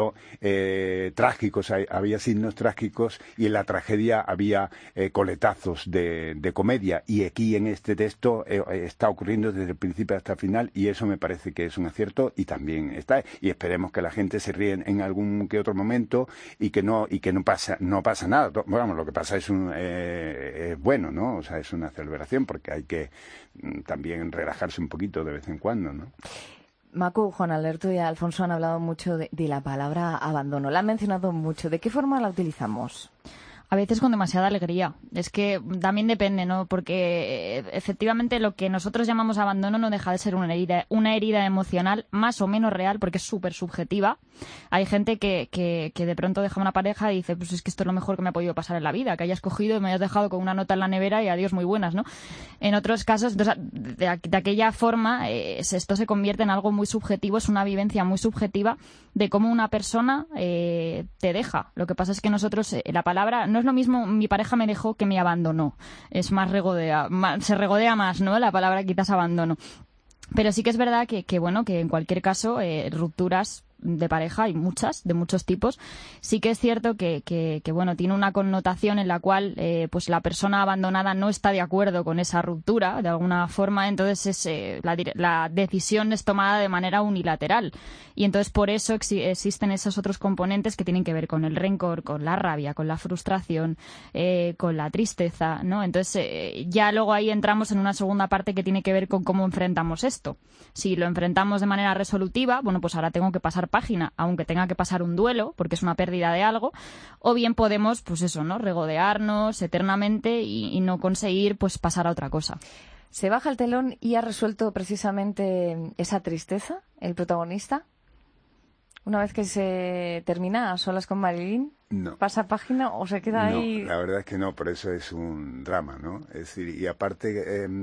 eh, trágicos, hay, había signos trágicos, y en la tragedia había eh, coletazos de, de comedia, y aquí en este texto eh, está ocurriendo desde el principio hasta el final, y eso me parece que es un acierto, y también está, y esperemos que la gente se ríe en algún que otro momento y que no y que no pasa no pasa nada. Bueno, lo que pasa es un eh, es bueno, ¿no? O sea, es una celebración, porque hay que mm, también relajarse un poquito de vez en cuando, ¿no? Macu, Juan Alberto y Alfonso han hablado mucho de, de la palabra abandono. La han mencionado mucho. ¿De qué forma la utilizamos? A veces con demasiada alegría. Es que también depende, ¿no? Porque eh, efectivamente lo que nosotros llamamos abandono no deja de ser una herida, una herida emocional más o menos real, porque es súper subjetiva. Hay gente que, que, que de pronto deja una pareja y dice, pues es que esto es lo mejor que me ha podido pasar en la vida, que hayas cogido y me hayas dejado con una nota en la nevera y adiós, muy buenas, ¿no? En otros casos, de, de, de aquella forma, eh, esto se convierte en algo muy subjetivo, es una vivencia muy subjetiva de cómo una persona eh, te deja. Lo que pasa es que nosotros, eh, la palabra... No es lo mismo mi pareja me dejó que me abandonó. Es más regodea, más, se regodea más, ¿no? La palabra quizás abandono. Pero sí que es verdad que, que bueno, que en cualquier caso, eh, rupturas de pareja hay muchas, de muchos tipos. Sí que es cierto que, que, que bueno, tiene una connotación en la cual eh, pues la persona abandonada no está de acuerdo con esa ruptura, de alguna forma, entonces es, eh, la, la decisión es tomada de manera unilateral. Y entonces por eso ex existen esos otros componentes que tienen que ver con el rencor, con la rabia, con la frustración, eh, con la tristeza, ¿no? Entonces eh, ya luego ahí entramos en una segunda parte que tiene que ver con cómo enfrentamos esto. Si lo enfrentamos de manera resolutiva, bueno, pues ahora tengo que pasar página, aunque tenga que pasar un duelo, porque es una pérdida de algo, o bien podemos, pues eso, ¿no? Regodearnos eternamente y, y no conseguir, pues, pasar a otra cosa. ¿Se baja el telón y ha resuelto precisamente esa tristeza, el protagonista? Una vez que se termina a solas con Marilyn, no. ¿pasa página o se queda no, ahí? La verdad es que no, por eso es un drama, ¿no? Es decir, y aparte... Eh,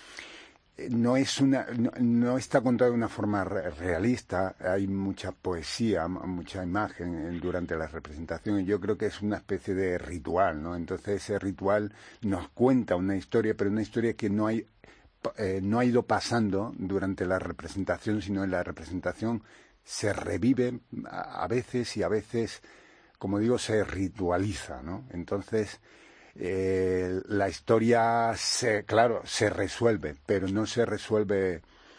No es una, no, no está contado de una forma re realista. Hay mucha poesía, mucha imagen durante la representación, y yo creo que es una especie de ritual, ¿no? Entonces ese ritual nos cuenta una historia, pero una historia que no hay eh, no ha ido pasando durante la representación, sino en la representación se revive a, a veces y a veces, como digo, se ritualiza, ¿no? Entonces Eh, la historia, se, claro, se resuelve, pero no se resuelve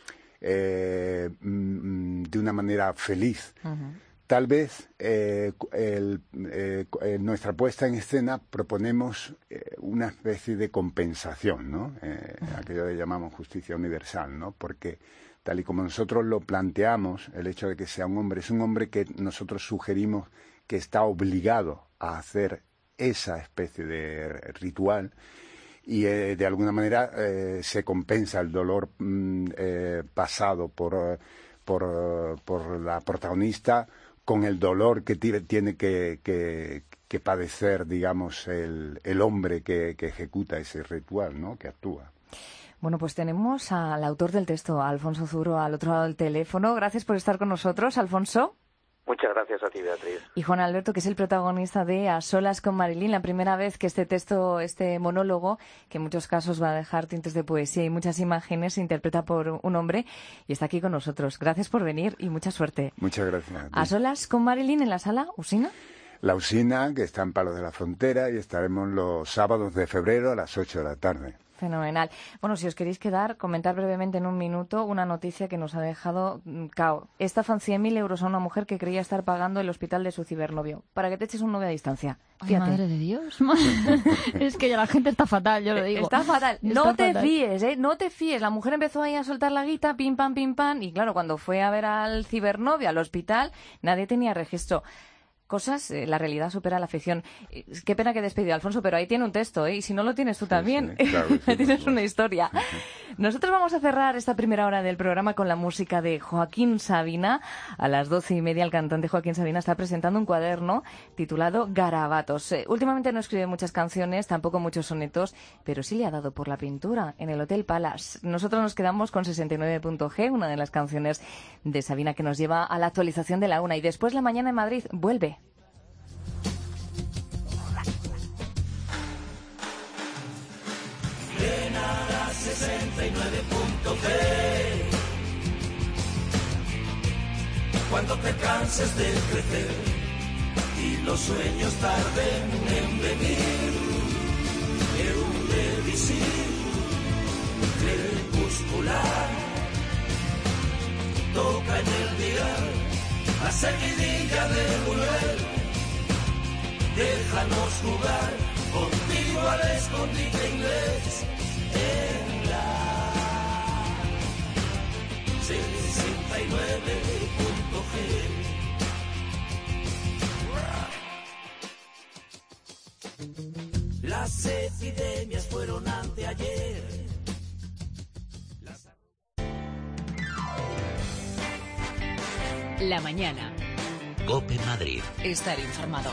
eh, de una manera feliz. Uh-huh. Tal vez eh, el, eh, en nuestra puesta en escena proponemos eh, una especie de compensación, ¿no? Eh, uh-huh. Aquello que llamamos justicia universal, ¿no? Porque tal y como nosotros lo planteamos, el hecho de que sea un hombre, es un hombre que nosotros sugerimos que está obligado a hacer esa especie de ritual, y eh, de alguna manera eh, se compensa el dolor mm, eh, pasado por, por, por la protagonista con el dolor que tiene que, que, que padecer, digamos, el, el hombre que, que ejecuta ese ritual, ¿no? Que actúa. Bueno, pues tenemos al autor del texto, Alfonso Zurro, al otro lado del teléfono. Gracias por estar con nosotros, Alfonso. Muchas gracias a ti, Beatriz. Y Juan Alberto, que es el protagonista de A solas con Marilyn, la primera vez que este texto, este monólogo, que en muchos casos va a dejar tintes de poesía y muchas imágenes, se interpreta por un hombre y está aquí con nosotros. Gracias por venir y mucha suerte. Muchas gracias. A, a solas con Marilyn en la sala Usina. La Usina, que está en Palos de la Frontera, y estaremos los sábados de febrero a las ocho de la tarde. Fenomenal. Bueno, si os queréis quedar, comentar brevemente en un minuto una noticia que nos ha dejado cao. Estafan cien mil euros a una mujer que creía estar pagando el hospital de su cibernovio. Para que te eches un novio a distancia. Ay, madre de Dios. Es que ya la gente está fatal, yo lo digo. Está fatal. Está no te fatal. fíes, ¿eh? No te fíes. La mujer empezó ahí a soltar la guita, pim, pam, pim, pam. Y claro, cuando fue a ver al cibernovio, al hospital, nadie tenía registro. Cosas, eh, la realidad supera la ficción. Eh, qué pena que he despedido a Alfonso, pero ahí tiene un texto, ¿eh? Y si no lo tienes tú también, sí, sí, claro, sí, tienes una historia. Nosotros vamos a cerrar esta primera hora del programa con la música de Joaquín Sabina. A las doce y media el cantante Joaquín Sabina está presentando un cuaderno titulado Garabatos. Eh, últimamente no escribe muchas canciones, tampoco muchos sonetos, pero sí le ha dado por la pintura en el Hotel Palace. Nosotros nos quedamos con sesenta y nueve punto ge, una de las canciones de Sabina que nos lleva a la actualización de la una. Y después La Mañana en Madrid vuelve. sesenta y nueve punto ge. Cuando te canses de crecer, y los sueños tarden en venir. Quiero un revisir crepuscular, toca en el día la seguidilla de Buñuel. Déjanos jugar contigo al escondite inglés en la sesenta y nueve punto G. Las epidemias fueron anteayer. La mañana. COPE Madrid. Estar informado.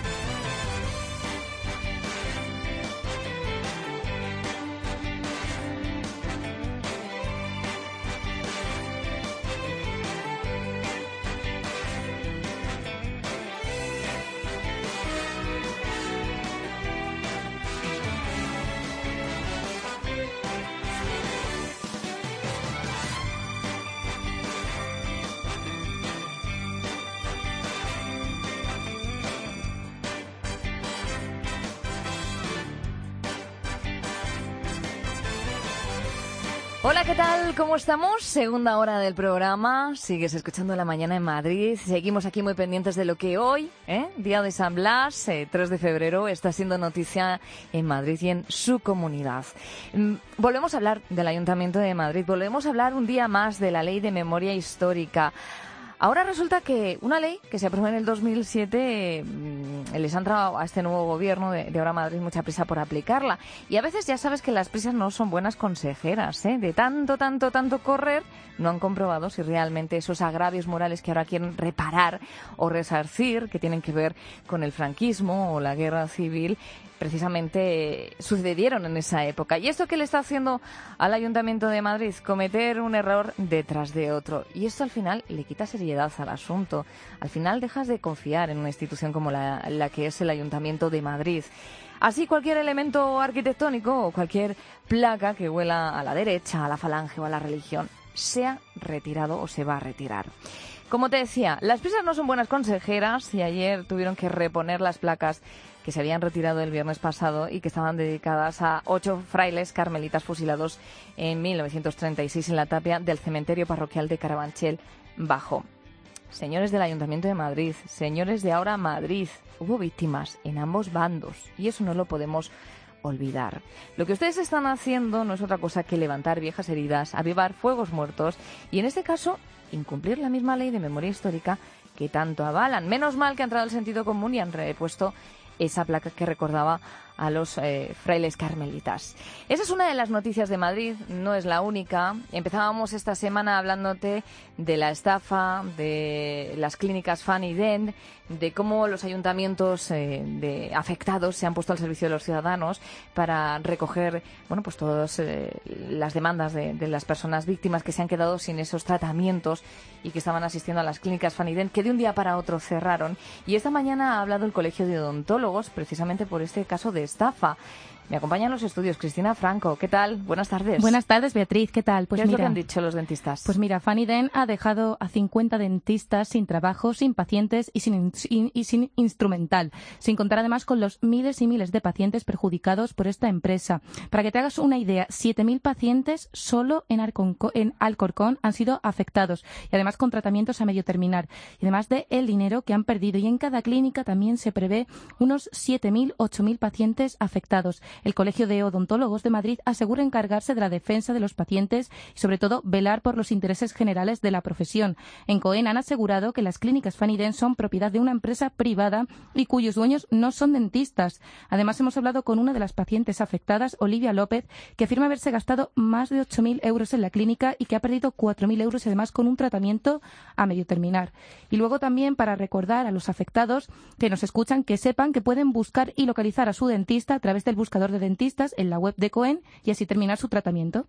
Hola, ¿qué tal? ¿Cómo estamos? Segunda hora del programa. Sigues escuchando La Mañana en Madrid. Seguimos aquí muy pendientes de lo que hoy, ¿eh? Día de San Blas, eh, tres de febrero, está siendo noticia en Madrid y en su comunidad. Mm, volvemos a hablar del Ayuntamiento de Madrid. Volvemos a hablar un día más de la Ley de Memoria Histórica. Ahora resulta que una ley que se aprobó en el dos mil siete eh, les ha entrado a este nuevo gobierno de, de Ahora Madrid mucha prisa por aplicarla. Y a veces ya sabes que las prisas no son buenas consejeras, ¿eh? De tanto, tanto, tanto correr, no han comprobado si realmente esos agravios morales que ahora quieren reparar o resarcir, que tienen que ver con el franquismo o la guerra civil, precisamente sucedieron en esa época. ¿Y esto qué le está haciendo al Ayuntamiento de Madrid? Cometer un error detrás de otro. Y esto al final le quita seriedad al asunto. Al final dejas de confiar en una institución como la, la que es el Ayuntamiento de Madrid. Así cualquier elemento arquitectónico o cualquier placa que huela a la derecha, a la falange o a la religión, se ha retirado o se va a retirar. Como te decía, las prisas no son buenas consejeras y ayer tuvieron que reponer las placas que se habían retirado el viernes pasado y que estaban dedicadas a ocho frailes carmelitas fusilados en mil novecientos treinta y seis en la tapia del cementerio parroquial de Carabanchel Bajo. Señores del Ayuntamiento de Madrid, señores de Ahora Madrid, hubo víctimas en ambos bandos y eso no lo podemos olvidar. Lo que ustedes están haciendo no es otra cosa que levantar viejas heridas, avivar fuegos muertos y en este caso incumplir la misma ley de memoria histórica que tanto avalan. Menos mal que ha entrado el sentido común y han repuesto esa placa que recordaba a los eh, frailes carmelitas. Esa es una de las noticias de Madrid, no es la única. Empezábamos esta semana hablándote de la estafa, de las clínicas Fanny Dent, de cómo los ayuntamientos eh, de afectados se han puesto al servicio de los ciudadanos para recoger, bueno, pues todas eh, las demandas de, de las personas víctimas que se han quedado sin esos tratamientos y que estaban asistiendo a las clínicas Fanny Dent, que de un día para otro cerraron. Y esta mañana ha hablado el Colegio de Odontólogos precisamente por este caso de estafa. Me acompaña en los estudios Cristina Franco. ¿Qué tal? Buenas tardes. Buenas tardes, Beatriz. ¿Qué tal? Pues ¿Qué es mira, lo que han dicho los dentistas? Pues mira, Fanny Dent ha dejado a cincuenta dentistas sin trabajo, sin pacientes y sin, sin, y sin instrumental, sin contar además con los miles y miles de pacientes perjudicados por esta empresa. Para que te hagas una idea, siete mil pacientes solo en, Arconco, en Alcorcón han sido afectados y además con tratamientos a medio terminar. Y además de el dinero que han perdido. Y en cada clínica también se prevé unos siete mil, ocho mil pacientes afectados. El Colegio de Odontólogos de Madrid asegura encargarse de la defensa de los pacientes y, sobre todo, velar por los intereses generales de la profesión. En COEN han asegurado que las clínicas Fanny Dent son propiedad de una empresa privada y cuyos dueños no son dentistas. Además, hemos hablado con una de las pacientes afectadas, Olivia López, que afirma haberse gastado más de ocho mil euros en la clínica y que ha perdido cuatro mil euros, y además con un tratamiento a medio terminar. Y luego también, para recordar a los afectados que nos escuchan, que sepan que pueden buscar y localizar a su dentista a través del buscador de dentistas en la web de COEN y así terminar su tratamiento.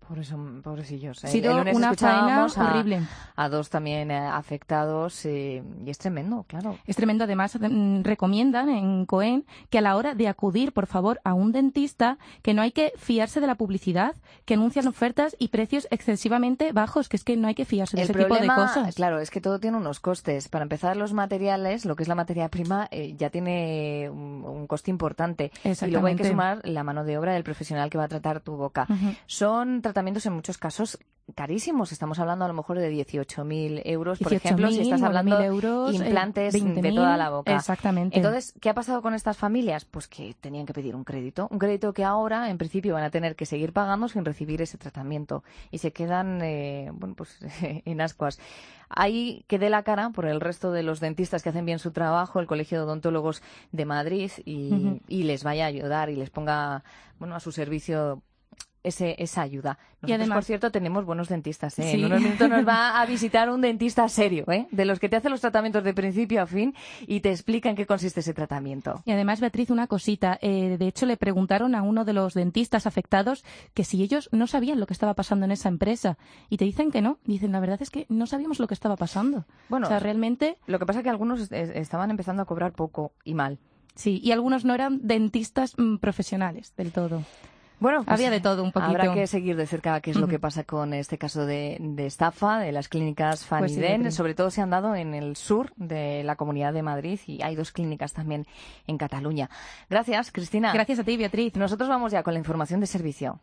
Por eso, pobrecillos. Ha ¿eh? sido El lunes una escuchábamos faena a, horrible. a dos también eh, afectados eh, y es tremendo, claro. Es tremendo. Además, mm, recomiendan en COEN que a la hora de acudir, por favor, a un dentista, que no hay que fiarse de la publicidad, que anuncian ofertas y precios excesivamente bajos, que es que no hay que fiarse de El ese problema, tipo de cosas. claro, es que todo tiene unos costes. Para empezar, los materiales, lo que es la materia prima, eh, ya tiene un, un coste importante. Y luego hay que Exactamente. sumar la mano de obra del profesional que va a tratar tu boca. Ujú. Son tratamientos en muchos casos carísimos. Estamos hablando a lo mejor de dieciocho mil euros, por dieciocho ejemplo, si mil, estás hablando nueve mil euros, de implantes eh, veinte de mil, toda la boca. Exactamente. Entonces, ¿qué ha pasado con estas familias? Pues que tenían que pedir un crédito. Un crédito que ahora, en principio, van a tener que seguir pagando sin recibir ese tratamiento. Y se quedan, eh, bueno, pues en ascuas. Ahí que dé la cara por el resto de los dentistas que hacen bien su trabajo, el Colegio de Odontólogos de Madrid, y, Ujú. y les vaya a ayudar y les ponga, bueno, a su servicio ese, esa ayuda. Nosotros, Y además- por cierto, tenemos buenos dentistas, ¿eh? Sí. En unos minutos nos va a visitar un dentista serio, ¿eh? De los que te hacen los tratamientos de principio a fin y te explica en qué consiste ese tratamiento. Y además, Beatriz, una cosita. Eh, de hecho, le preguntaron a uno de los dentistas afectados que si ellos no sabían lo que estaba pasando en esa empresa. Y te dicen que no. Dicen, la verdad es que no sabíamos lo que estaba pasando. Bueno, o sea, realmente... Lo que pasa es que algunos es- es- estaban empezando a cobrar poco y mal. Sí, y algunos no eran dentistas mm, profesionales del todo. Bueno, pues había de todo un poquito. Habrá que seguir de cerca qué es lo Ujú. que pasa con este caso de, de estafa de las clínicas Pues sí, Faniden. Beatriz. Sobre todo se han dado en el sur de la Comunidad de Madrid y hay dos clínicas también en Cataluña. Gracias, Cristina. Gracias a ti, Beatriz. Nosotros vamos ya con la información de servicio.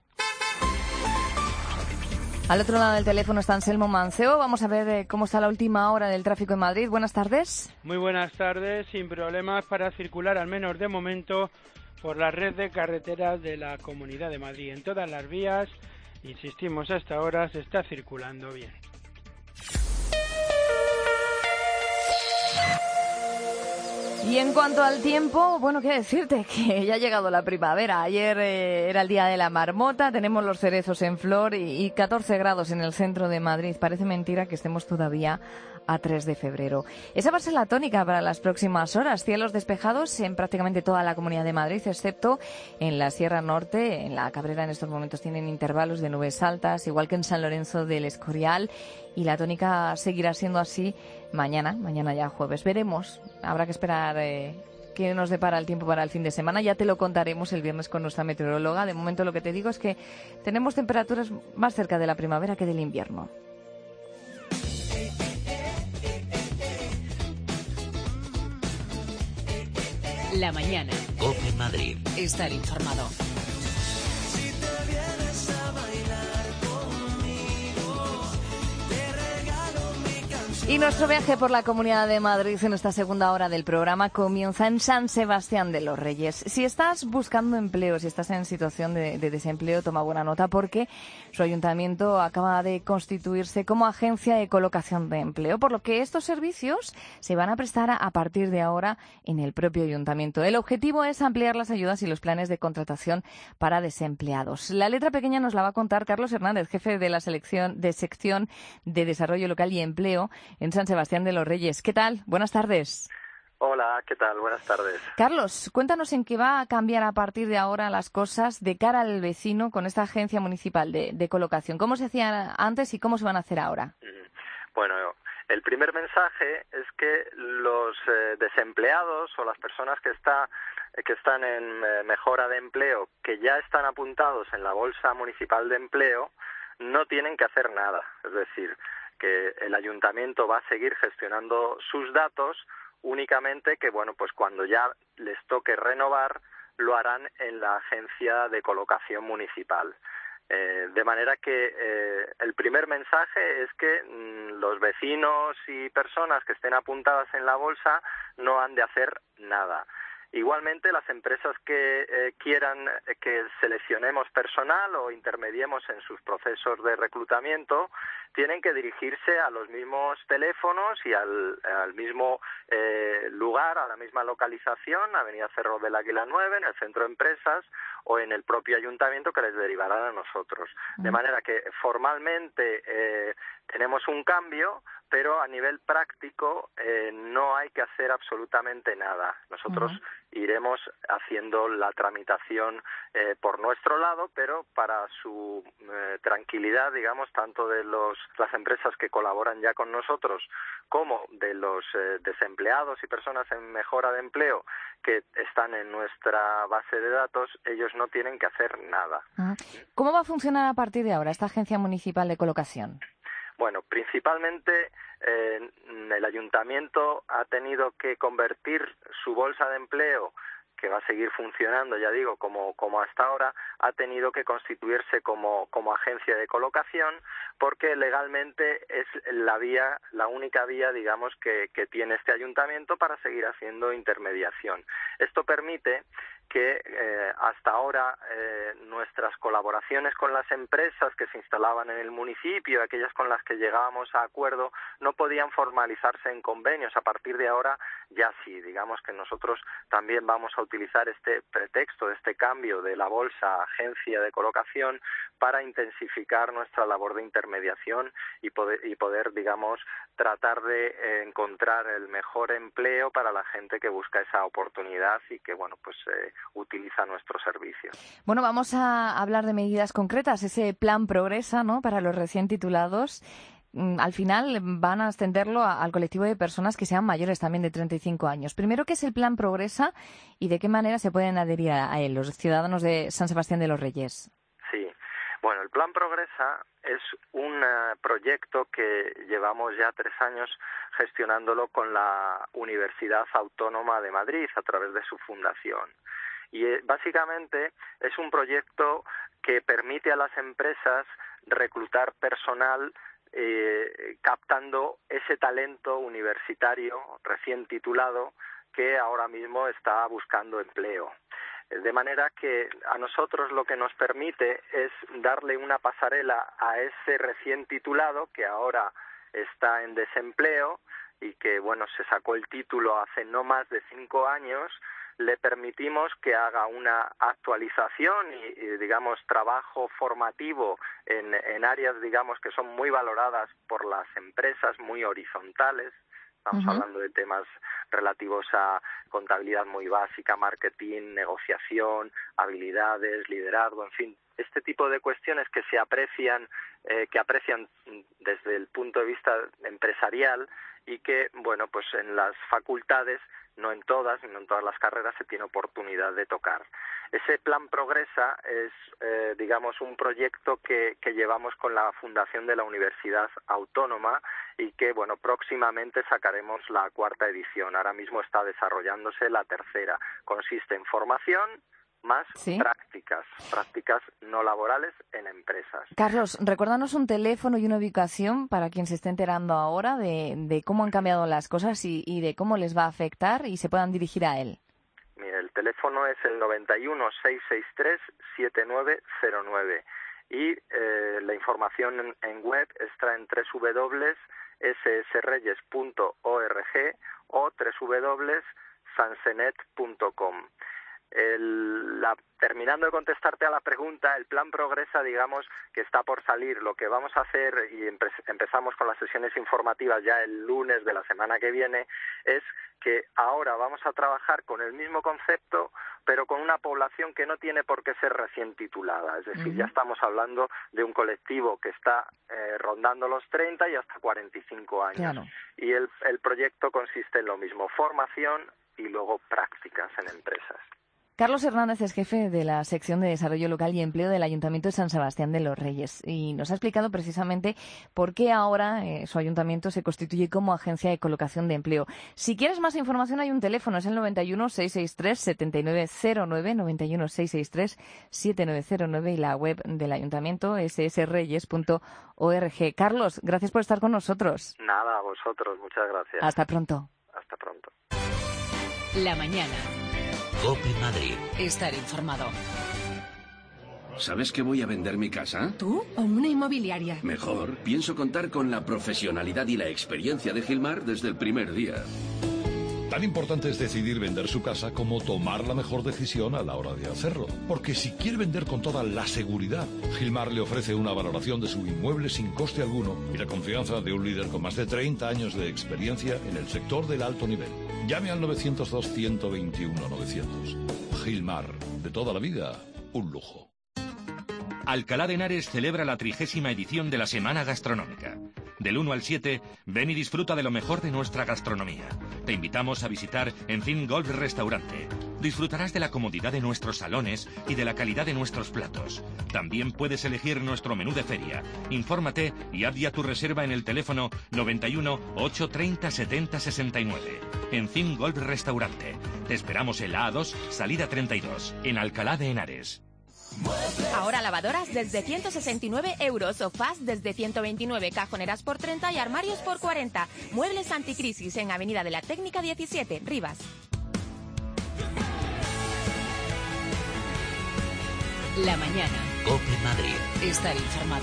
Al otro lado del teléfono está Anselmo Manceo. Vamos a ver eh, cómo está la última hora del tráfico en Madrid. Buenas tardes. Muy buenas tardes, sin problemas para circular, al menos de momento, por la red de carreteras de la Comunidad de Madrid. En todas las vías, insistimos, hasta ahora se está circulando bien. Y en cuanto al tiempo, bueno, qué decirte, que ya ha llegado la primavera. Ayer eh, era el día de la marmota, tenemos los cerezos en flor y, y catorce grados en el centro de Madrid. Parece mentira que estemos todavía a tres de febrero. Esa va a ser la tónica para las próximas horas. Cielos despejados en prácticamente toda la Comunidad de Madrid, excepto en la Sierra Norte. En la Cabrera en estos momentos tienen intervalos de nubes altas, igual que en San Lorenzo del Escorial. Y la tónica seguirá siendo así mañana, mañana ya jueves. Veremos, habrá que esperar eh, qué nos depara el tiempo para el fin de semana. Ya te lo contaremos el viernes con nuestra meteoróloga. De momento lo que te digo es que tenemos temperaturas más cerca de la primavera que del invierno. La mañana. COPE Madrid. Estar informado. Si te vienes a bailar conmigo, te regalo mi canción. Y nuestro viaje por la Comunidad de Madrid en esta segunda hora del programa comienza en San Sebastián de los Reyes. Si estás buscando empleo, si estás en situación de, de desempleo, toma buena nota porque su ayuntamiento acaba de constituirse como agencia de colocación de empleo, por lo que estos servicios se van a prestar a, a partir de ahora en el propio ayuntamiento. El objetivo es ampliar las ayudas y los planes de contratación para desempleados. La letra pequeña nos la va a contar Carlos Hernández, jefe de la selección de sección de Desarrollo Local y Empleo en San Sebastián de los Reyes. ¿Qué tal? Buenas tardes. Hola, ¿qué tal? Buenas tardes. Carlos, cuéntanos en qué va a cambiar a partir de ahora las cosas de cara al vecino con esta agencia municipal de, de colocación. ¿Cómo se hacían antes y cómo se van a hacer ahora? Bueno, el primer mensaje es que los eh, desempleados o las personas que, está, que están en eh, mejora de empleo, que ya están apuntados en la Bolsa Municipal de Empleo, no tienen que hacer nada. Es decir, que el ayuntamiento va a seguir gestionando sus datos, únicamente que, bueno, pues cuando ya les toque renovar, lo harán en la agencia de colocación municipal. Eh, de manera que eh, el primer mensaje es que mmm, los vecinos y personas que estén apuntadas en la bolsa no han de hacer nada. Igualmente, las empresas que eh, quieran que seleccionemos personal o intermediemos en sus procesos de reclutamiento tienen que dirigirse a los mismos teléfonos y al, al mismo eh, lugar, a la misma localización, Avenida Cerro del Águila nueve, en el centro de empresas o en el propio ayuntamiento que les derivarán a nosotros. De manera que formalmente eh, tenemos un cambio, pero a nivel práctico eh, no hay que hacer absolutamente nada. Nosotros uh-huh. iremos haciendo la tramitación eh, por nuestro lado, pero para su eh, tranquilidad, digamos, tanto de los las empresas que colaboran ya con nosotros como de los eh, desempleados y personas en mejora de empleo que están en nuestra base de datos, ellos no tienen que hacer nada. Uh-huh. ¿Cómo va a funcionar a partir de ahora esta agencia municipal de colocación? Bueno, principalmente eh, el ayuntamiento ha tenido que convertir su bolsa de empleo, que va a seguir funcionando, ya digo, como, como hasta ahora, ha tenido que constituirse como, como agencia de colocación, porque legalmente es la vía, la única vía, digamos, que, que tiene este ayuntamiento para seguir haciendo intermediación. Esto permite que eh, hasta ahora eh, nuestras colaboraciones con las empresas que se instalaban en el municipio, aquellas con las que llegábamos a acuerdo, no podían formalizarse en convenios. A partir de ahora ya sí, digamos que nosotros también vamos a utilizar este pretexto, este cambio de la bolsa a agencia de colocación para intensificar nuestra labor de intermediación y poder, y poder digamos, tratar de eh, encontrar el mejor empleo para la gente que busca esa oportunidad y que, bueno, pues eh, utiliza nuestros servicios. Bueno, vamos a hablar de medidas concretas. Ese plan Progresa, ¿no?, para los recién titulados. Al final van a extenderlo al colectivo de personas que sean mayores también de treinta y cinco años. Primero, ¿qué es el plan Progresa y de qué manera se pueden adherir a él los ciudadanos de San Sebastián de los Reyes? Sí, bueno, el plan Progresa es un uh, proyecto que llevamos ya tres años gestionándolo con la Universidad Autónoma de Madrid a través de su fundación. Y eh, básicamente es un proyecto que permite a las empresas reclutar personal Eh, captando ese talento universitario recién titulado que ahora mismo está buscando empleo. De manera que a nosotros lo que nos permite es darle una pasarela a ese recién titulado que ahora está en desempleo y que, bueno, se sacó el título hace no más de cinco años. Le permitimos que haga una actualización y, y digamos, trabajo formativo en, en áreas, digamos, que son muy valoradas por las empresas, muy horizontales. Estamos uh-huh. hablando de temas relativos a contabilidad muy básica, marketing, negociación, habilidades, liderazgo, en fin, este tipo de cuestiones que se aprecian, eh, que aprecian desde el punto de vista empresarial y que, bueno, pues en las facultades, no en todas, no en todas las carreras se tiene oportunidad de tocar. Ese plan Progresa es, eh, digamos, un proyecto que, que llevamos con la Fundación de la Universidad Autónoma y que, bueno, próximamente sacaremos la cuarta edición. Ahora mismo está desarrollándose la tercera. Consiste en formación más ¿Sí? prácticas, prácticas no laborales en empresas. Carlos, recuérdanos un teléfono y una ubicación para quien se esté enterando ahora de, de cómo han cambiado las cosas y, y de cómo les va a afectar y se puedan dirigir a él. Mira, el teléfono es el noventa y uno, seiscientos sesenta y tres, setenta y nueve cero nueve y eh, la información en, en web está en doble u doble u doble u punto s s reyes punto org o doble u doble u doble u punto sansenet punto com. El, la, terminando de contestarte a la pregunta, el plan Progresa, digamos, que está por salir. Lo que vamos a hacer, y empe empezamos con las sesiones informativas ya el lunes de la semana que viene, es que ahora vamos a trabajar con el mismo concepto, pero con una población que no tiene por qué ser recién titulada. Es decir, uh-huh. ya estamos hablando de un colectivo que está eh, rondando los treinta y hasta cuarenta y cinco años. Claro. Y el, el proyecto consiste en lo mismo, formación y luego prácticas en empresas. Carlos Hernández es jefe de la sección de Desarrollo Local y Empleo del Ayuntamiento de San Sebastián de los Reyes y nos ha explicado precisamente por qué ahora eh, su ayuntamiento se constituye como agencia de colocación de empleo. Si quieres más información hay un teléfono, es el noventa y uno, seiscientos sesenta y tres, setenta y nueve cero nueve, noventa y uno, seiscientos sesenta y tres, setenta y nueve cero nueve y la web del ayuntamiento ese ese reyes punto org. Carlos, gracias por estar con nosotros. Nada, a vosotros, muchas gracias. Hasta pronto. Hasta pronto. La mañana. COPE Madrid. Estar informado. ¿Sabes que voy a vender mi casa? ¿Tú o una inmobiliaria? Mejor. Pienso contar con la profesionalidad y la experiencia de Gilmar desde el primer día. Tan importante es decidir vender su casa como tomar la mejor decisión a la hora de hacerlo. Porque si quiere vender con toda la seguridad, Gilmar le ofrece una valoración de su inmueble sin coste alguno y la confianza de un líder con más de treinta años de experiencia en el sector del alto nivel. Llame al novecientos dos, ciento veintiuno, novecientos. Gilmar, de toda la vida, un lujo. Alcalá de Henares celebra la trigésima edición de la Semana Gastronómica. Del uno al siete, ven y disfruta de lo mejor de nuestra gastronomía. Te invitamos a visitar Enfin Golf Restaurante. Disfrutarás de la comodidad de nuestros salones y de la calidad de nuestros platos. También puedes elegir nuestro menú de feria. Infórmate y haz ya tu reserva en el teléfono noventa y uno, ochocientos treinta, setenta, sesenta y nueve. Enfin Golf Restaurante. Te esperamos en la A dos, salida treinta y dos, en Alcalá de Henares. Ahora lavadoras desde ciento sesenta y nueve euros, sofás desde ciento veintinueve, cajoneras por treinta y armarios por cuarenta. Muebles anticrisis en Avenida de la Técnica diecisiete, Rivas. La mañana. COPE Madrid. Estar informado.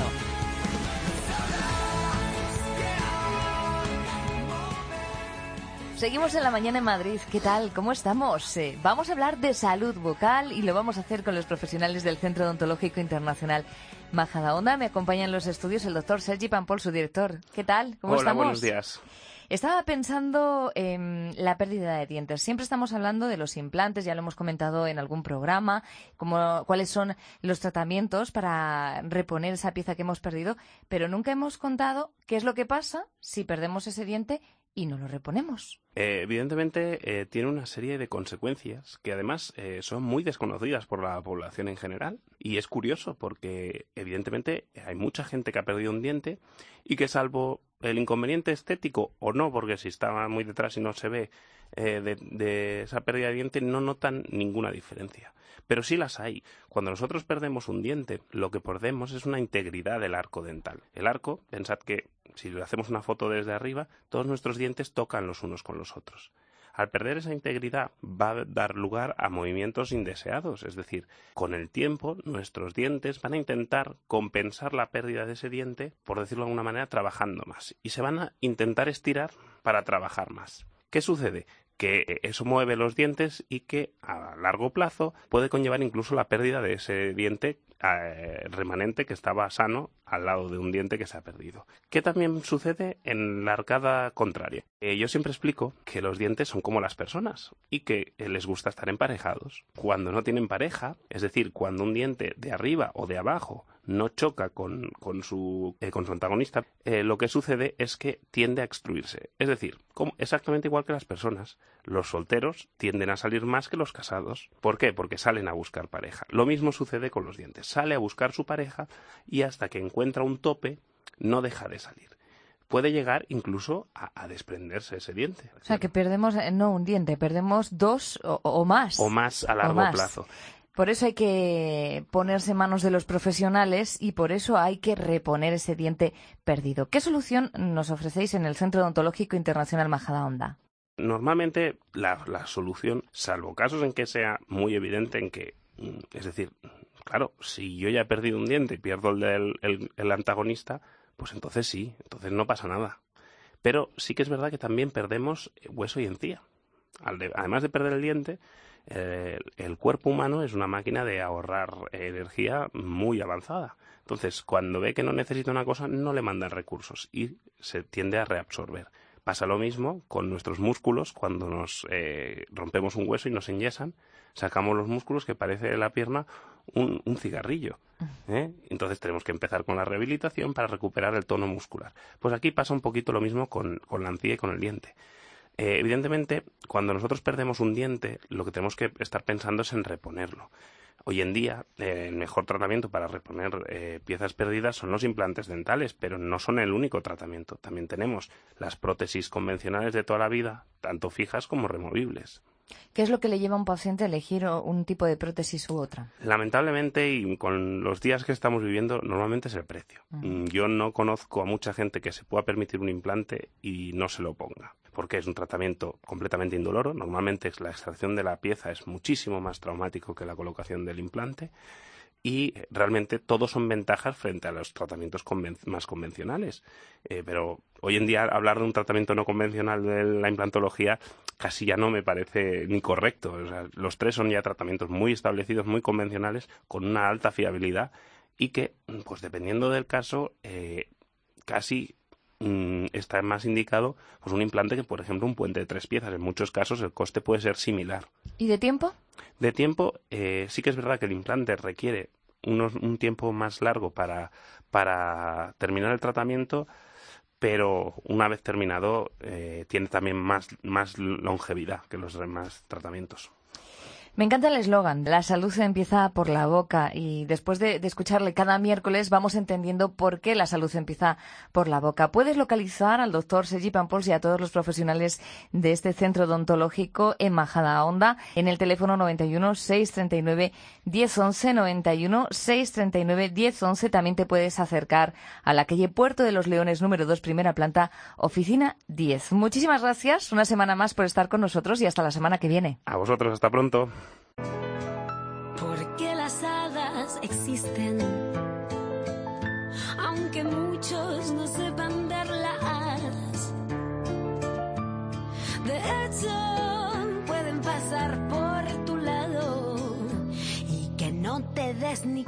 Seguimos en la mañana en Madrid. ¿Qué tal? ¿Cómo estamos? Eh, vamos a hablar de salud bucal y lo vamos a hacer con los profesionales del Centro Odontológico Internacional Majadahonda. Me acompaña en los estudios el doctor Sergi Pampol, su director. ¿Qué tal? ¿Cómo Hola, estamos? buenos días. Estaba pensando en la pérdida de dientes. Siempre estamos hablando de los implantes, ya lo hemos comentado en algún programa, como, cuáles son los tratamientos para reponer esa pieza que hemos perdido, pero nunca hemos contado qué es lo que pasa si perdemos ese diente y no lo reponemos. Eh, evidentemente eh, tiene una serie de consecuencias que además eh, son muy desconocidas por la población en general, y es curioso porque evidentemente hay mucha gente que ha perdido un diente y que, salvo el inconveniente estético o no, porque si está muy detrás y no se ve eh, de, de esa pérdida de diente, no notan ninguna diferencia. Pero sí las hay. Cuando nosotros perdemos un diente, lo que perdemos es una integridad del arco dental. El arco, pensad que si le hacemos una foto desde arriba, todos nuestros dientes tocan los unos con los otros. Al perder esa integridad va a dar lugar a movimientos indeseados, es decir, con el tiempo nuestros dientes van a intentar compensar la pérdida de ese diente, por decirlo de alguna manera, trabajando más, y se van a intentar estirar para trabajar más. ¿Qué sucede? Que eso mueve los dientes y que a largo plazo puede conllevar incluso la pérdida de ese diente eh, remanente que estaba sano al lado de un diente que se ha perdido. ¿Qué también sucede en la arcada contraria? Eh, yo siempre explico que los dientes son como las personas y que eh, les gusta estar emparejados. Cuando no tienen pareja, es decir, cuando un diente de arriba o de abajo no choca con, con, su, eh, con su antagonista, eh, lo que sucede es que tiende a extruirse. Es decir, como, exactamente igual que las personas, los solteros tienden a salir más que los casados. ¿Por qué? Porque salen a buscar pareja. Lo mismo sucede con los dientes. Sale a buscar su pareja y hasta que encuentra un tope, no deja de salir. Puede llegar incluso a, a desprenderse ese diente. O sea, que perdemos, eh, no un diente, perdemos dos o, o más. O más a largo más. plazo. Por eso hay que ponerse en manos de los profesionales y por eso hay que reponer ese diente perdido. ¿Qué solución nos ofrecéis en el Centro Odontológico Internacional Majadahonda? Normalmente la, la solución, salvo casos en que sea muy evidente en que, es decir, claro, si yo ya he perdido un diente y pierdo el del el, el antagonista, pues entonces sí, entonces no pasa nada. Pero sí que es verdad que también perdemos hueso y encía. Al de, además de perder el diente, eh, el cuerpo humano es una máquina de ahorrar energía muy avanzada. Entonces, cuando ve que no necesita una cosa, no le mandan recursos y se tiende a reabsorber. Pasa lo mismo con nuestros músculos cuando nos eh, rompemos un hueso y nos enyesan, sacamos los músculos que parece la pierna un, un cigarrillo. ¿eh? Entonces tenemos que empezar con la rehabilitación para recuperar el tono muscular. Pues aquí pasa un poquito lo mismo con, con la encía y con el diente. Eh, evidentemente, cuando nosotros perdemos un diente, lo que tenemos que estar pensando es en reponerlo. Hoy en día, eh, el mejor tratamiento para reponer eh, piezas perdidas son los implantes dentales, pero no son el único tratamiento. También tenemos las prótesis convencionales de toda la vida, tanto fijas como removibles. ¿Qué es lo que le lleva a un paciente a elegir un tipo de prótesis u otra? Lamentablemente, y con los días que estamos viviendo, normalmente es el precio. Uh-huh. Yo no conozco a mucha gente que se pueda permitir un implante y no se lo ponga, porque es un tratamiento completamente indoloro. Normalmente la extracción de la pieza es muchísimo más traumático que la colocación del implante y realmente todos son ventajas frente a los tratamientos conven- más convencionales. Eh, pero hoy en día hablar de un tratamiento no convencional de la implantología casi ya no me parece ni correcto. O sea, los tres son ya tratamientos muy establecidos, muy convencionales, con una alta fiabilidad y que, pues dependiendo del caso, eh, casi mm, está más indicado pues un implante que, por ejemplo, un puente de tres piezas. En muchos casos el coste puede ser similar. ¿Y de tiempo? De tiempo, eh, sí que es verdad que el implante requiere unos, un tiempo más largo para, para terminar el tratamiento, pero una vez terminado eh, tiene también más, más longevidad que los demás tratamientos. Me encanta el eslogan, la salud empieza por la boca, y después de, de escucharle cada miércoles vamos entendiendo por qué la salud empieza por la boca. Puedes localizar al doctor Sergi Pampols y a todos los profesionales de este centro odontológico en Majadahonda en el teléfono noventa y uno, seiscientos treinta y nueve, diez once, noventa y uno, seiscientos treinta y nueve, diez once. También te puedes acercar a la calle Puerto de los Leones, número dos, primera planta, oficina diez. Muchísimas gracias una semana más por estar con nosotros y hasta la semana que viene. A vosotros, hasta pronto. Porque las hadas existen, aunque muchos no sepan verlas. De hecho, pueden pasar por tu lado y que no te des ni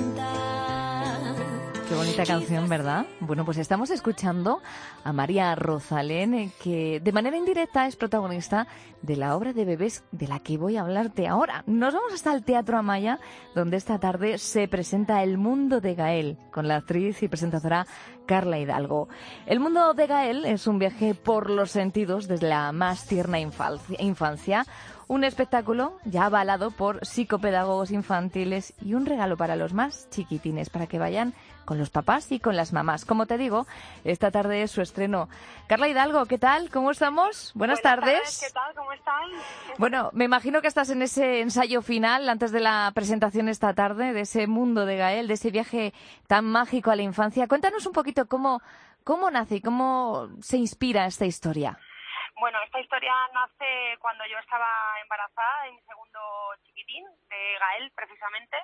cuenta. Qué bonita canción, ¿verdad? Bueno, pues estamos escuchando a María Rosalén, eh, que de manera indirecta es protagonista de la obra de bebés de la que voy a hablarte ahora. Nos vamos hasta el Teatro Amaya, donde esta tarde se presenta El mundo de Gael, con la actriz y presentadora Carla Hidalgo. El mundo de Gael es un viaje por los sentidos desde la más tierna infancia, infancia un espectáculo ya avalado por psicopedagogos infantiles y un regalo para los más chiquitines, para que vayan con los papás y con las mamás. Como te digo, esta tarde es su estreno. Carla Hidalgo, ¿qué tal? ¿Cómo estamos? Buenas, Buenas tardes. tardes. ¿Qué tal? ¿Cómo están? Bueno, me imagino que estás en ese ensayo final, antes de la presentación esta tarde, de ese mundo de Gael, de ese viaje tan mágico a la infancia. Cuéntanos un poquito cómo, cómo nace y cómo se inspira esta historia. Bueno, esta historia nace cuando yo estaba embarazada de mi segundo chiquitín, de Gael precisamente,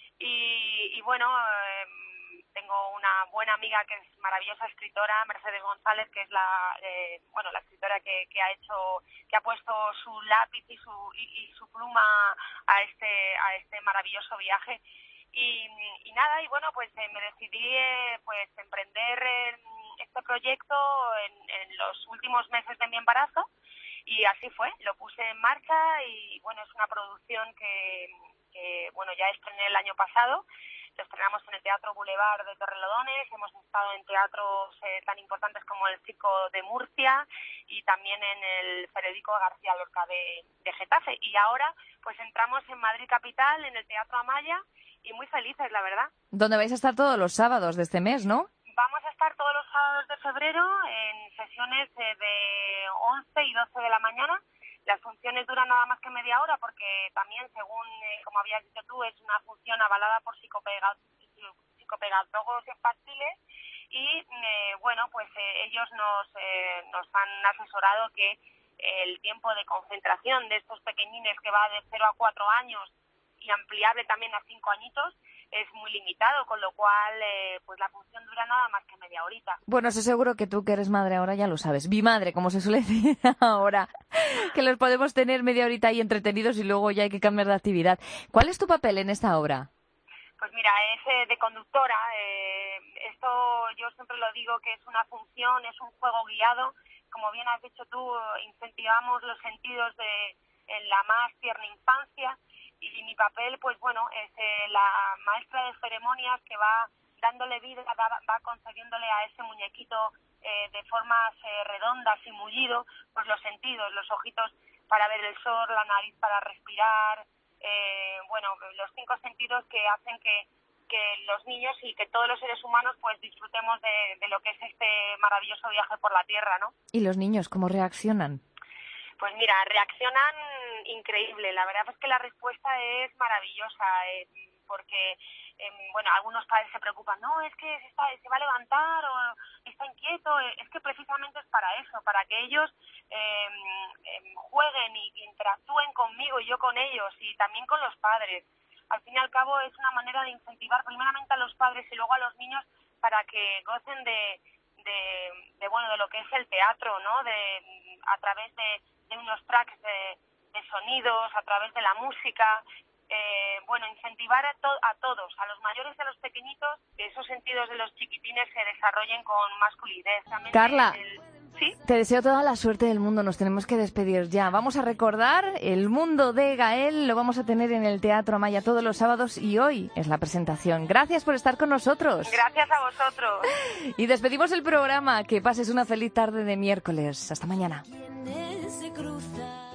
y, y bueno, eh, tengo una buena amiga que es maravillosa escritora, Mercedes González, que es la eh, bueno la escritora que, que ha hecho, que ha puesto su lápiz y su y, y su pluma a este a este maravilloso viaje. Y, y nada, y bueno, pues eh, me decidí eh, pues emprender eh, este proyecto en, en los últimos meses de mi embarazo, y así fue, lo puse en marcha. Y bueno, es una producción que, que bueno, ya estrené el año pasado. Lo estrenamos en el Teatro Boulevard de Torrelodones, hemos estado en teatros eh, tan importantes como el Circo de Murcia y también en el Federico García Lorca de, de Getafe. Y ahora pues entramos en Madrid Capital, en el Teatro Amaya, y muy felices, la verdad. Donde vais a estar todos los sábados de este mes, ¿no? Vamos a estar todos los sábados de febrero en sesiones eh, de once y doce de la mañana. Las funciones duran nada más que media hora porque también, según, eh, como habías dicho tú, es una función avalada por psicopega- psicopedagogos infantiles y, eh, bueno, pues eh, ellos nos, eh, nos han asesorado que el tiempo de concentración de estos pequeñines, que va de cero a cuatro años y ampliable también a cinco añitos, es muy limitado, con lo cual eh, pues la función dura nada más que media horita. Bueno, eso seguro que tú, que eres madre ahora, ya lo sabes. Bimadre, como se suele decir ahora, que los podemos tener media horita ahí entretenidos y luego ya hay que cambiar de actividad. ¿Cuál es tu papel en esta obra? Pues mira, es eh, de conductora. Eh, esto yo siempre lo digo, que es una función, es un juego guiado. Como bien has dicho tú, incentivamos los sentidos de en la más tierna infancia. Y mi papel, pues bueno, es eh, la maestra de ceremonias que va dándole vida, va, va concediéndole a ese muñequito eh, de formas eh, redondas y mullido, pues los sentidos, los ojitos para ver el sol, la nariz para respirar, eh, bueno, los cinco sentidos que hacen que, que los niños y que todos los seres humanos pues disfrutemos de, de lo que es este maravilloso viaje por la Tierra, ¿no? ¿Y los niños cómo reaccionan? Pues mira, reaccionan increíble. La verdad es que la respuesta es maravillosa, eh, porque, eh, bueno, algunos padres se preocupan, no, es que se, está, se va a levantar o está inquieto. Eh, es que precisamente es para eso, para que ellos eh, eh, jueguen y interactúen conmigo y yo con ellos, y también con los padres. Al fin y al cabo es una manera de incentivar primeramente a los padres y luego a los niños para que gocen de, de, de bueno, de lo que es el teatro, ¿no? De, a través de de unos tracks de, de sonidos, a través de la música. Eh, bueno, incentivar a, to- a todos, a los mayores y a los pequeñitos, que esos sentidos de los chiquitines se desarrollen con más fluidez. También Carla, el- ¿sí? te deseo toda la suerte del mundo, nos tenemos que despedir ya. Vamos a recordar El Mundo de Gael, lo vamos a tener en el Teatro Amaya todos los sábados y hoy es la presentación. Gracias por estar con nosotros. Gracias a vosotros. Y despedimos el programa, que pases una feliz tarde de miércoles. Hasta mañana. Se cruza.